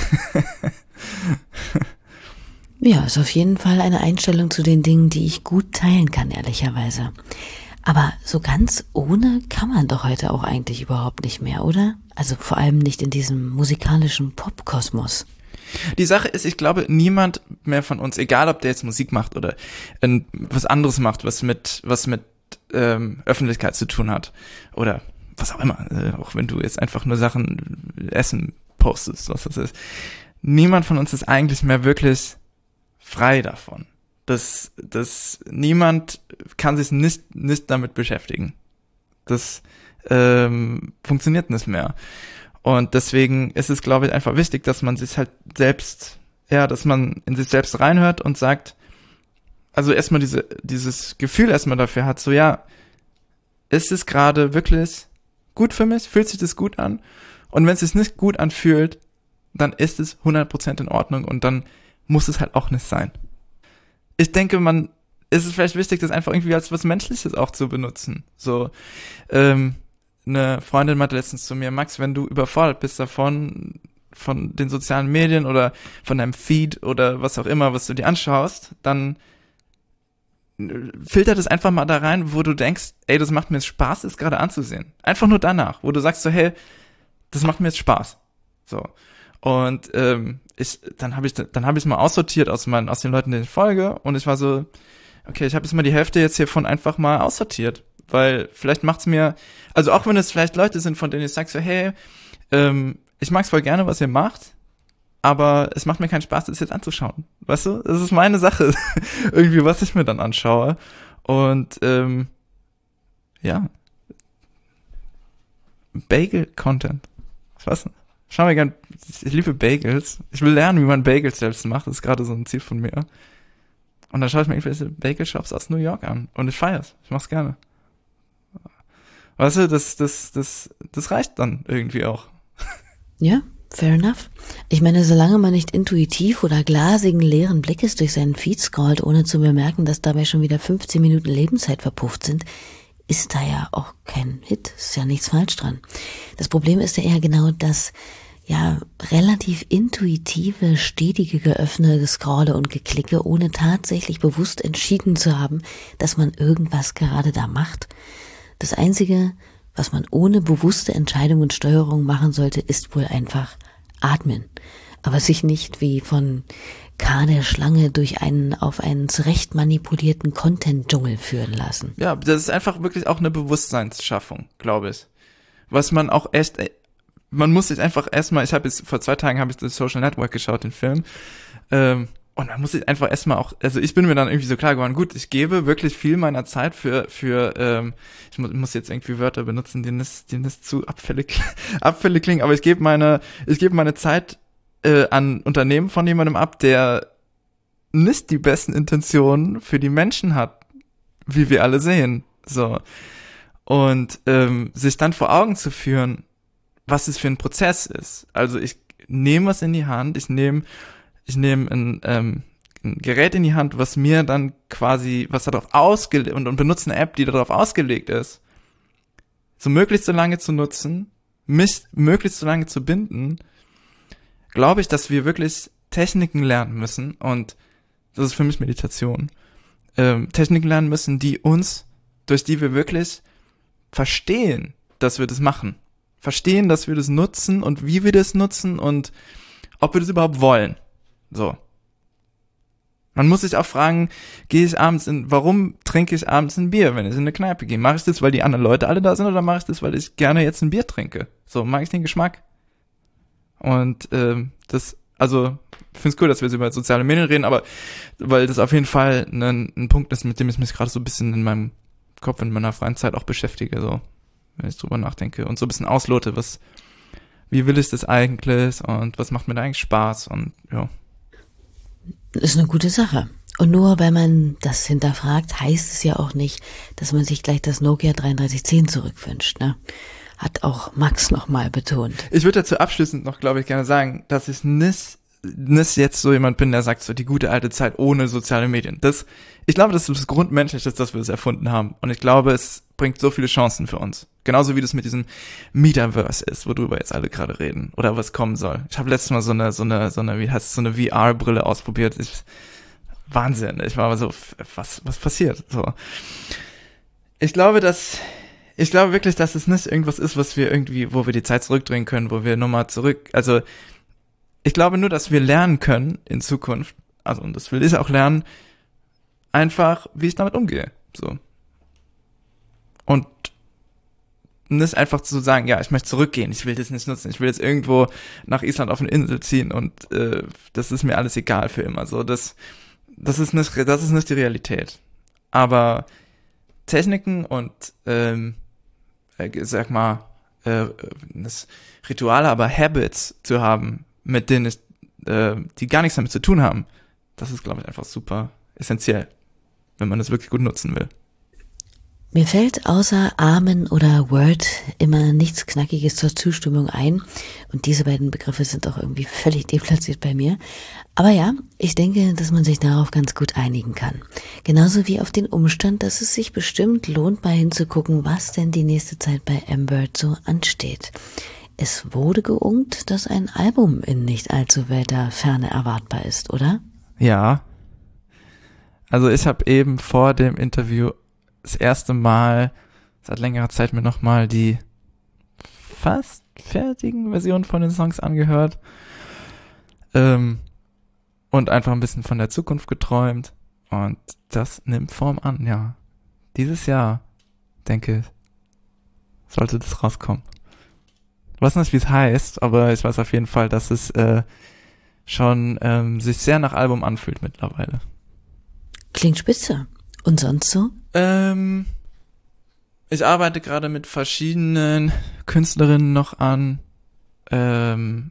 Ja, ist auf jeden Fall eine Einstellung zu den Dingen, die ich gut teilen kann, ehrlicherweise. Aber so ganz ohne kann man doch heute auch eigentlich überhaupt nicht mehr, oder? Also vor allem nicht in diesem musikalischen Popkosmos. Die Sache ist, ich glaube, niemand mehr von uns, egal ob der jetzt Musik macht oder äh, was anderes macht, was mit was mit ähm, Öffentlichkeit zu tun hat oder was auch immer, äh, auch wenn du jetzt einfach nur Sachen Essen postest, was das ist. Niemand von uns ist eigentlich mehr wirklich frei davon. Das, das, niemand kann sich nicht, nicht damit beschäftigen. Das ähm, funktioniert nicht mehr. Und deswegen ist es, glaube ich, einfach wichtig, dass man sich halt selbst, ja, dass man in sich selbst reinhört und sagt, also erstmal diese, dieses Gefühl erstmal dafür hat, so ja, ist es gerade wirklich gut für mich? Fühlt sich das gut an? Und wenn es sich nicht gut anfühlt, dann ist es hundert Prozent in Ordnung und dann muss es halt auch nicht sein. Ich denke, man, ist es vielleicht wichtig, das einfach irgendwie als was Menschliches auch zu benutzen. So, ähm, eine Freundin meinte letztens zu mir, Max, wenn du überfordert bist davon, von den sozialen Medien oder von deinem Feed oder was auch immer, was du dir anschaust, dann filter das einfach mal da rein, wo du denkst, ey, das macht mir jetzt Spaß, das gerade anzusehen. Einfach nur danach, wo du sagst so, hey, das macht mir jetzt Spaß. So. Und ähm, ich, dann habe ich, dann habe ich es mal aussortiert aus meinen, aus den Leuten, denen ich folge, und ich war so, okay, ich habe jetzt mal die Hälfte jetzt hiervon einfach mal aussortiert, weil vielleicht macht's mir, also auch wenn es vielleicht Leute sind, von denen ich sag so, hey, ähm, ich mag's voll gerne, was ihr macht, aber es macht mir keinen Spaß, das jetzt anzuschauen, weißt du? Das ist meine Sache, irgendwie, was ich mir dann anschaue, und ähm, ja, Bagel-Content, ich weiß nicht. Schau mir gern, ich liebe Bagels. Ich will lernen, wie man Bagels selbst macht. Das ist gerade so ein Ziel von mir. Und dann schaue ich mir irgendwelche Bagel-Shops aus New York an. Und ich feier's. Ich mach's gerne. Weißt du, das, das, das, das reicht dann irgendwie auch. Ja, fair enough. Ich meine, solange man nicht intuitiv oder glasigen, leeren Blickes durch seinen Feed scrollt, ohne zu bemerken, dass dabei schon wieder fünfzehn Minuten Lebenszeit verpufft sind, ist da ja auch kein Hit, ist ja nichts falsch dran. Das Problem ist ja eher genau das, ja, relativ intuitive, stetige Geöffne, Gescrolle und Geklicke, ohne tatsächlich bewusst entschieden zu haben, dass man irgendwas gerade da macht. Das Einzige, was man ohne bewusste Entscheidung und Steuerung machen sollte, ist wohl einfach atmen. Aber sich nicht wie von K. der Schlange durch einen auf einen zurecht manipulierten Content-Dschungel führen lassen. Ja, das ist einfach wirklich auch eine Bewusstseinsschaffung, glaube ich. Was man auch echt, man muss sich einfach erstmal, ich habe jetzt, vor zwei Tagen habe ich das Social Network geschaut, den Film, ähm, und man muss sich einfach erstmal auch, also ich bin mir dann irgendwie so klar geworden, gut, ich gebe wirklich viel meiner Zeit für, für, ähm, ich muss, muss jetzt irgendwie Wörter benutzen, die nicht, die nicht zu abfällig, abfällig klingen, aber ich gebe meine, ich gebe meine Zeit äh, an Unternehmen von jemandem ab, der nicht die besten Intentionen für die Menschen hat, wie wir alle sehen, so. Und ähm, sich dann vor Augen zu führen, was es für ein Prozess ist. Also ich nehme was in die Hand, ich nehme ich nehme ein, ähm, ein Gerät in die Hand, was mir dann quasi, was darauf ausgelegt, und, und benutze eine App, die darauf ausgelegt ist, so möglichst so lange zu nutzen, mich möglichst so lange zu binden, glaube ich, dass wir wirklich Techniken lernen müssen, und das ist für mich Meditation, ähm, Techniken lernen müssen, die uns, durch die wir wirklich verstehen, dass wir das machen. Verstehen, dass wir das nutzen und wie wir das nutzen und ob wir das überhaupt wollen. So. Man muss sich auch fragen, gehe ich abends in, warum trinke ich abends ein Bier, wenn ich in eine Kneipe gehe? Mache ich das, weil die anderen Leute alle da sind, oder mache ich das, weil ich gerne jetzt ein Bier trinke? So, mag ich den Geschmack? Und ähm, das, also, ich finde es cool, dass wir jetzt über soziale Medien reden, aber weil das auf jeden Fall ein, ein Punkt ist, mit dem ich mich gerade so ein bisschen in meinem Kopf, in meiner freien Zeit auch beschäftige, so. wenn ich drüber nachdenke und so ein bisschen auslote, was, wie will ich das eigentlich und was macht mir da eigentlich Spaß und ja. Ist eine gute Sache. Und nur weil man das hinterfragt, heißt es ja auch nicht, dass man sich gleich das Nokia dreiunddreißig zehn zurückwünscht, ne? Hat auch Max nochmal betont. Ich würde dazu abschließend noch, glaube ich, gerne sagen, dass ich nicht, nicht jetzt so jemand bin, der sagt, so die gute alte Zeit ohne soziale Medien. Das, ich glaube, das ist das Grundmenschliche, dass wir es erfunden haben. Und ich glaube, es bringt so viele Chancen für uns. Genauso wie das mit diesem Metaverse ist, worüber jetzt alle gerade reden. Oder was kommen soll. Ich habe letztes Mal so eine, so eine, so eine, wie heißt es, so eine V R-Brille ausprobiert. Ich, Wahnsinn. Ich war aber so, was, was passiert? So. Ich glaube, dass, ich glaube wirklich, dass es nicht irgendwas ist, was wir irgendwie, wo wir die Zeit zurückdrehen können, wo wir nochmal zurück, also, ich glaube nur, dass wir lernen können in Zukunft, also, und das will ich auch lernen, einfach, wie ich damit umgehe, so. Und nicht einfach zu sagen, ja, ich möchte zurückgehen, ich will das nicht nutzen, ich will jetzt irgendwo nach Island auf eine Insel ziehen und, äh, das ist mir alles egal für immer, so, das, das ist nicht, das ist nicht die Realität. Aber Techniken und, ähm, äh, sag mal, äh, das Rituale, aber Habits zu haben, mit denen ich, äh, die gar nichts damit zu tun haben, das ist, glaube ich, einfach super essentiell, wenn man das wirklich gut nutzen will. Mir fällt außer Amen oder Word immer nichts Knackiges zur Zustimmung ein. Und diese beiden Begriffe sind auch irgendwie völlig deplatziert bei mir. Aber ja, ich denke, dass man sich darauf ganz gut einigen kann. Genauso wie auf den Umstand, dass es sich bestimmt lohnt, mal hinzugucken, was denn die nächste Zeit bei M-Bird so ansteht. Es wurde geunkt, dass ein Album in nicht allzu weiter Ferne erwartbar ist, oder? Ja. Also ich habe eben vor dem Interview das erste Mal seit längerer Zeit mir nochmal die fast fertigen Versionen von den Songs angehört ähm, und einfach ein bisschen von der Zukunft geträumt und das nimmt Form an, ja. Dieses Jahr, denke ich, sollte das rauskommen. Ich weiß nicht, wie es heißt, aber ich weiß auf jeden Fall, dass es äh, schon ähm, sich sehr nach Album anfühlt mittlerweile. Klingt spitze. Und sonst so? Ähm, ich arbeite gerade mit verschiedenen Künstlerinnen noch an ähm,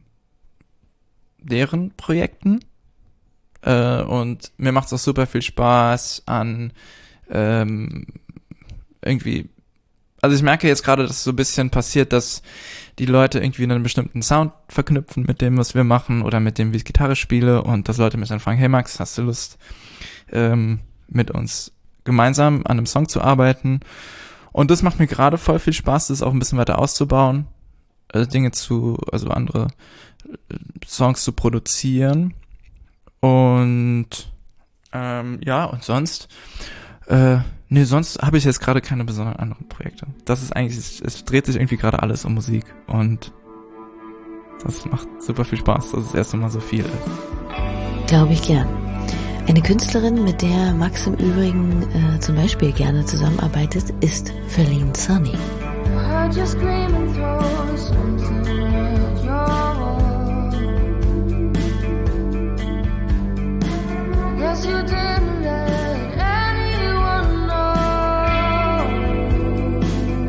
deren Projekten äh, und mir macht es auch super viel Spaß an ähm, irgendwie, also ich merke jetzt gerade, dass so ein bisschen passiert, dass die Leute irgendwie einen bestimmten Sound verknüpfen mit dem, was wir machen oder mit dem, wie ich Gitarre spiele und dass Leute mich dann fragen, hey Max, hast du Lust ähm, mit uns gemeinsam an einem Song zu arbeiten und das macht mir gerade voll viel Spaß, das auch ein bisschen weiter auszubauen, äh, Dinge zu, also andere äh, Songs zu produzieren und ähm, ja und sonst äh, nee, sonst habe ich jetzt gerade keine besonderen anderen Projekte. Das ist eigentlich, es, es dreht sich irgendwie gerade alles um Musik und das macht super viel Spaß, dass es erst einmal so viel ist. Glaube ich gern. Eine Künstlerin, mit der Max im Übrigen äh, zum Beispiel gerne zusammenarbeitet, ist Feline Sunny. Heard you scream and throw something at your wall. Guess you didn't let anyone know.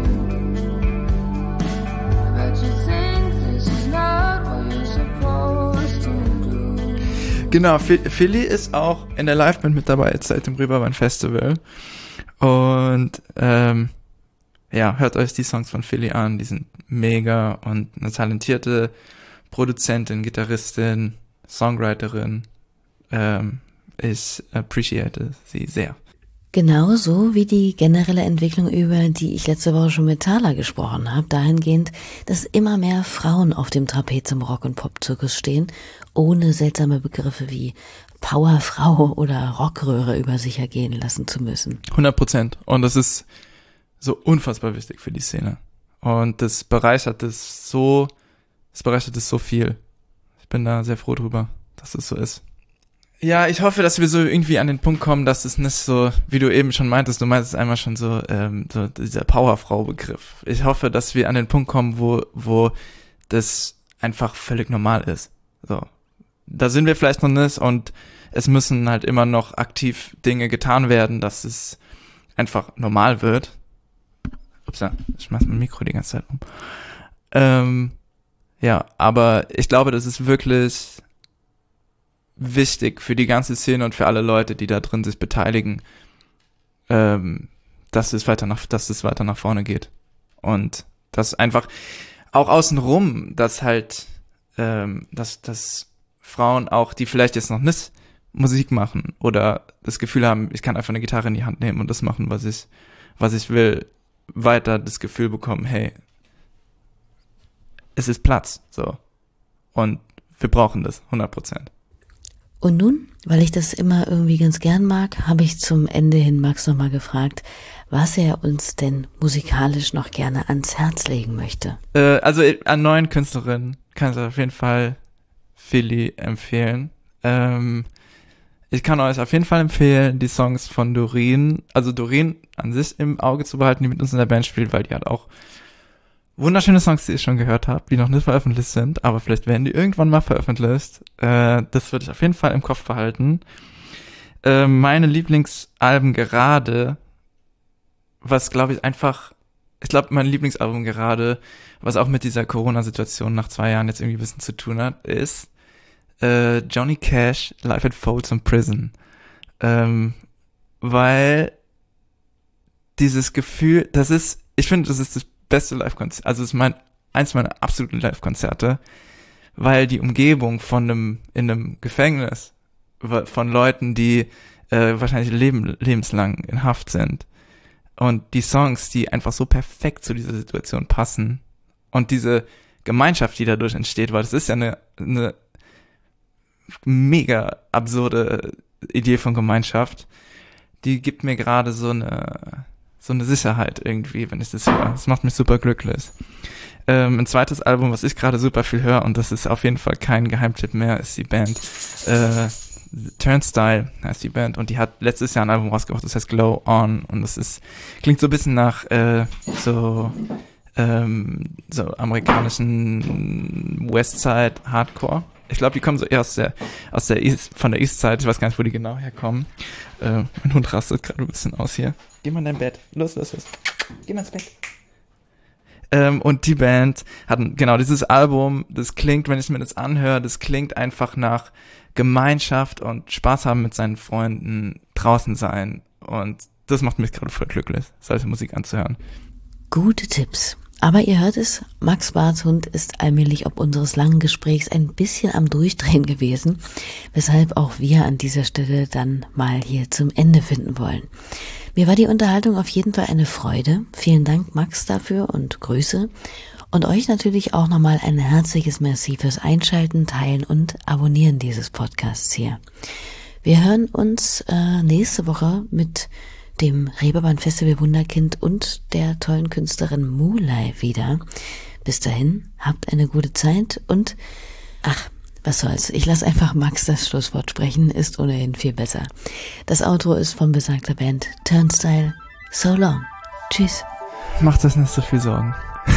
But you think this is not what you're supposed to do. Genau, Philly ist auch in der Liveband mit dabei jetzt seit dem Reeperbahn Festival und ähm, ja, hört euch die Songs von Philly an, die sind mega und eine talentierte Produzentin, Gitarristin, Songwriterin, ähm, ich appreciate sie sehr. Genauso wie die generelle Entwicklung, über die ich letzte Woche schon mit Thala gesprochen habe, dahingehend, dass immer mehr Frauen auf dem Trapez im Rock- und Pop-Zirkus stehen, ohne seltsame Begriffe wie Powerfrau oder Rockröhre über sich ergehen lassen zu müssen. hundert Prozent. Und das ist so unfassbar wichtig für die Szene. Und das bereichert es so, das bereichert es so viel. Ich bin da sehr froh drüber, dass es so ist. Ja, ich hoffe, dass wir so irgendwie an den Punkt kommen, dass es nicht so, wie du eben schon meintest, du meintest einmal schon so, ähm, so dieser Powerfrau-Begriff. Ich hoffe, dass wir an den Punkt kommen, wo, wo das einfach völlig normal ist. So. Da sind wir vielleicht noch nicht und es müssen halt immer noch aktiv Dinge getan werden, dass es einfach normal wird. Ups, ich schmeiß mein Mikro die ganze Zeit um. Ähm, ja, aber ich glaube, das ist wirklich wichtig für die ganze Szene und für alle Leute, die da drin sich beteiligen, ähm, dass es weiter nach, dass es weiter nach vorne geht. Und dass einfach auch außenrum, dass halt, ähm, dass, dass Frauen auch, die vielleicht jetzt noch nicht Musik machen oder das Gefühl haben, ich kann einfach eine Gitarre in die Hand nehmen und das machen, was ich, was ich will, weiter das Gefühl bekommen, hey, es ist Platz, so. Und wir brauchen das, hundert Prozent. Und nun, weil ich das immer irgendwie ganz gern mag, habe ich zum Ende hin Max nochmal gefragt, was er uns denn musikalisch noch gerne ans Herz legen möchte. Äh, also an neuen Künstlerinnen kann ich auf jeden Fall Philly empfehlen. Ähm, ich kann euch auf jeden Fall empfehlen, die Songs von Doreen, also Doreen an sich im Auge zu behalten, die mit uns in der Band spielt, weil die hat auch wunderschöne Songs, die ich schon gehört habe, die noch nicht veröffentlicht sind, aber vielleicht werden die irgendwann mal veröffentlicht. Äh, das würde ich auf jeden Fall im Kopf behalten. Äh, meine Lieblingsalben gerade, was glaube ich einfach, ich glaube mein Lieblingsalbum gerade, was auch mit dieser Corona-Situation nach zwei Jahren jetzt irgendwie ein bisschen zu tun hat, ist äh, Johnny Cash, Live at Folsom Prison. Ähm, weil dieses Gefühl, das ist, ich finde, das ist das beste Live-Konzert, also es ist mein, eins meiner absoluten Live-Konzerte, weil die Umgebung von einem, in einem Gefängnis, von Leuten, die äh, wahrscheinlich leben, lebenslang in Haft sind und die Songs, die einfach so perfekt zu dieser Situation passen und diese Gemeinschaft, die dadurch entsteht, weil das ist ja eine, eine mega absurde Idee von Gemeinschaft, die gibt mir gerade so eine so eine Sicherheit irgendwie, wenn ich das höre. Das macht mich super glücklich. Ähm, ein zweites Album, was ich gerade super viel höre, und das ist auf jeden Fall kein Geheimtipp mehr, ist die Band äh, Turnstile heißt die Band, und die hat letztes Jahr ein Album rausgebracht, das heißt Glow On, und das ist, klingt so ein bisschen nach äh, so ähm, so amerikanischen Westside Hardcore. Ich glaube, die kommen so eher aus der, aus der East, von der East Side. Ich weiß gar nicht, wo die genau herkommen. Äh, mein Hund rastet gerade ein bisschen aus hier. Geh mal in dein Bett. Los, los, los. Geh mal ins Bett. Ähm, und die Band hatten, genau, dieses Album, das klingt, wenn ich mir das anhöre, das klingt einfach nach Gemeinschaft und Spaß haben mit seinen Freunden, draußen sein. Und das macht mich gerade voll glücklich, solche Musik anzuhören. Gute Tipps. Aber ihr hört es, Max Barthund ist allmählich ob unseres langen Gesprächs ein bisschen am Durchdrehen gewesen, weshalb auch wir an dieser Stelle dann mal hier zum Ende finden wollen. Mir war die Unterhaltung auf jeden Fall eine Freude. Vielen Dank, Max, dafür und Grüße. Und euch natürlich auch nochmal ein herzliches Merci fürs Einschalten, Teilen und Abonnieren dieses Podcasts hier. Wir hören uns äh, nächste Woche mit dem Reeperbahn Festival Wunderkind und der tollen Künstlerin Mulay wieder. Bis dahin, habt eine gute Zeit und ach, was soll's, ich lasse einfach Max das Schlusswort sprechen, ist ohnehin viel besser. Das Outro ist von besagter Band Turnstile. So long. Tschüss. Macht das nicht so viel Sorgen.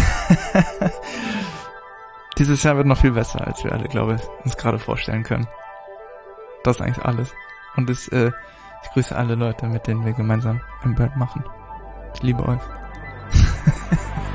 Dieses Jahr wird noch viel besser, als wir alle, glaube ich, uns gerade vorstellen können. Das ist eigentlich alles. Und das, äh, ich grüße alle Leute, mit denen wir gemeinsam ein Bird machen. Ich liebe euch.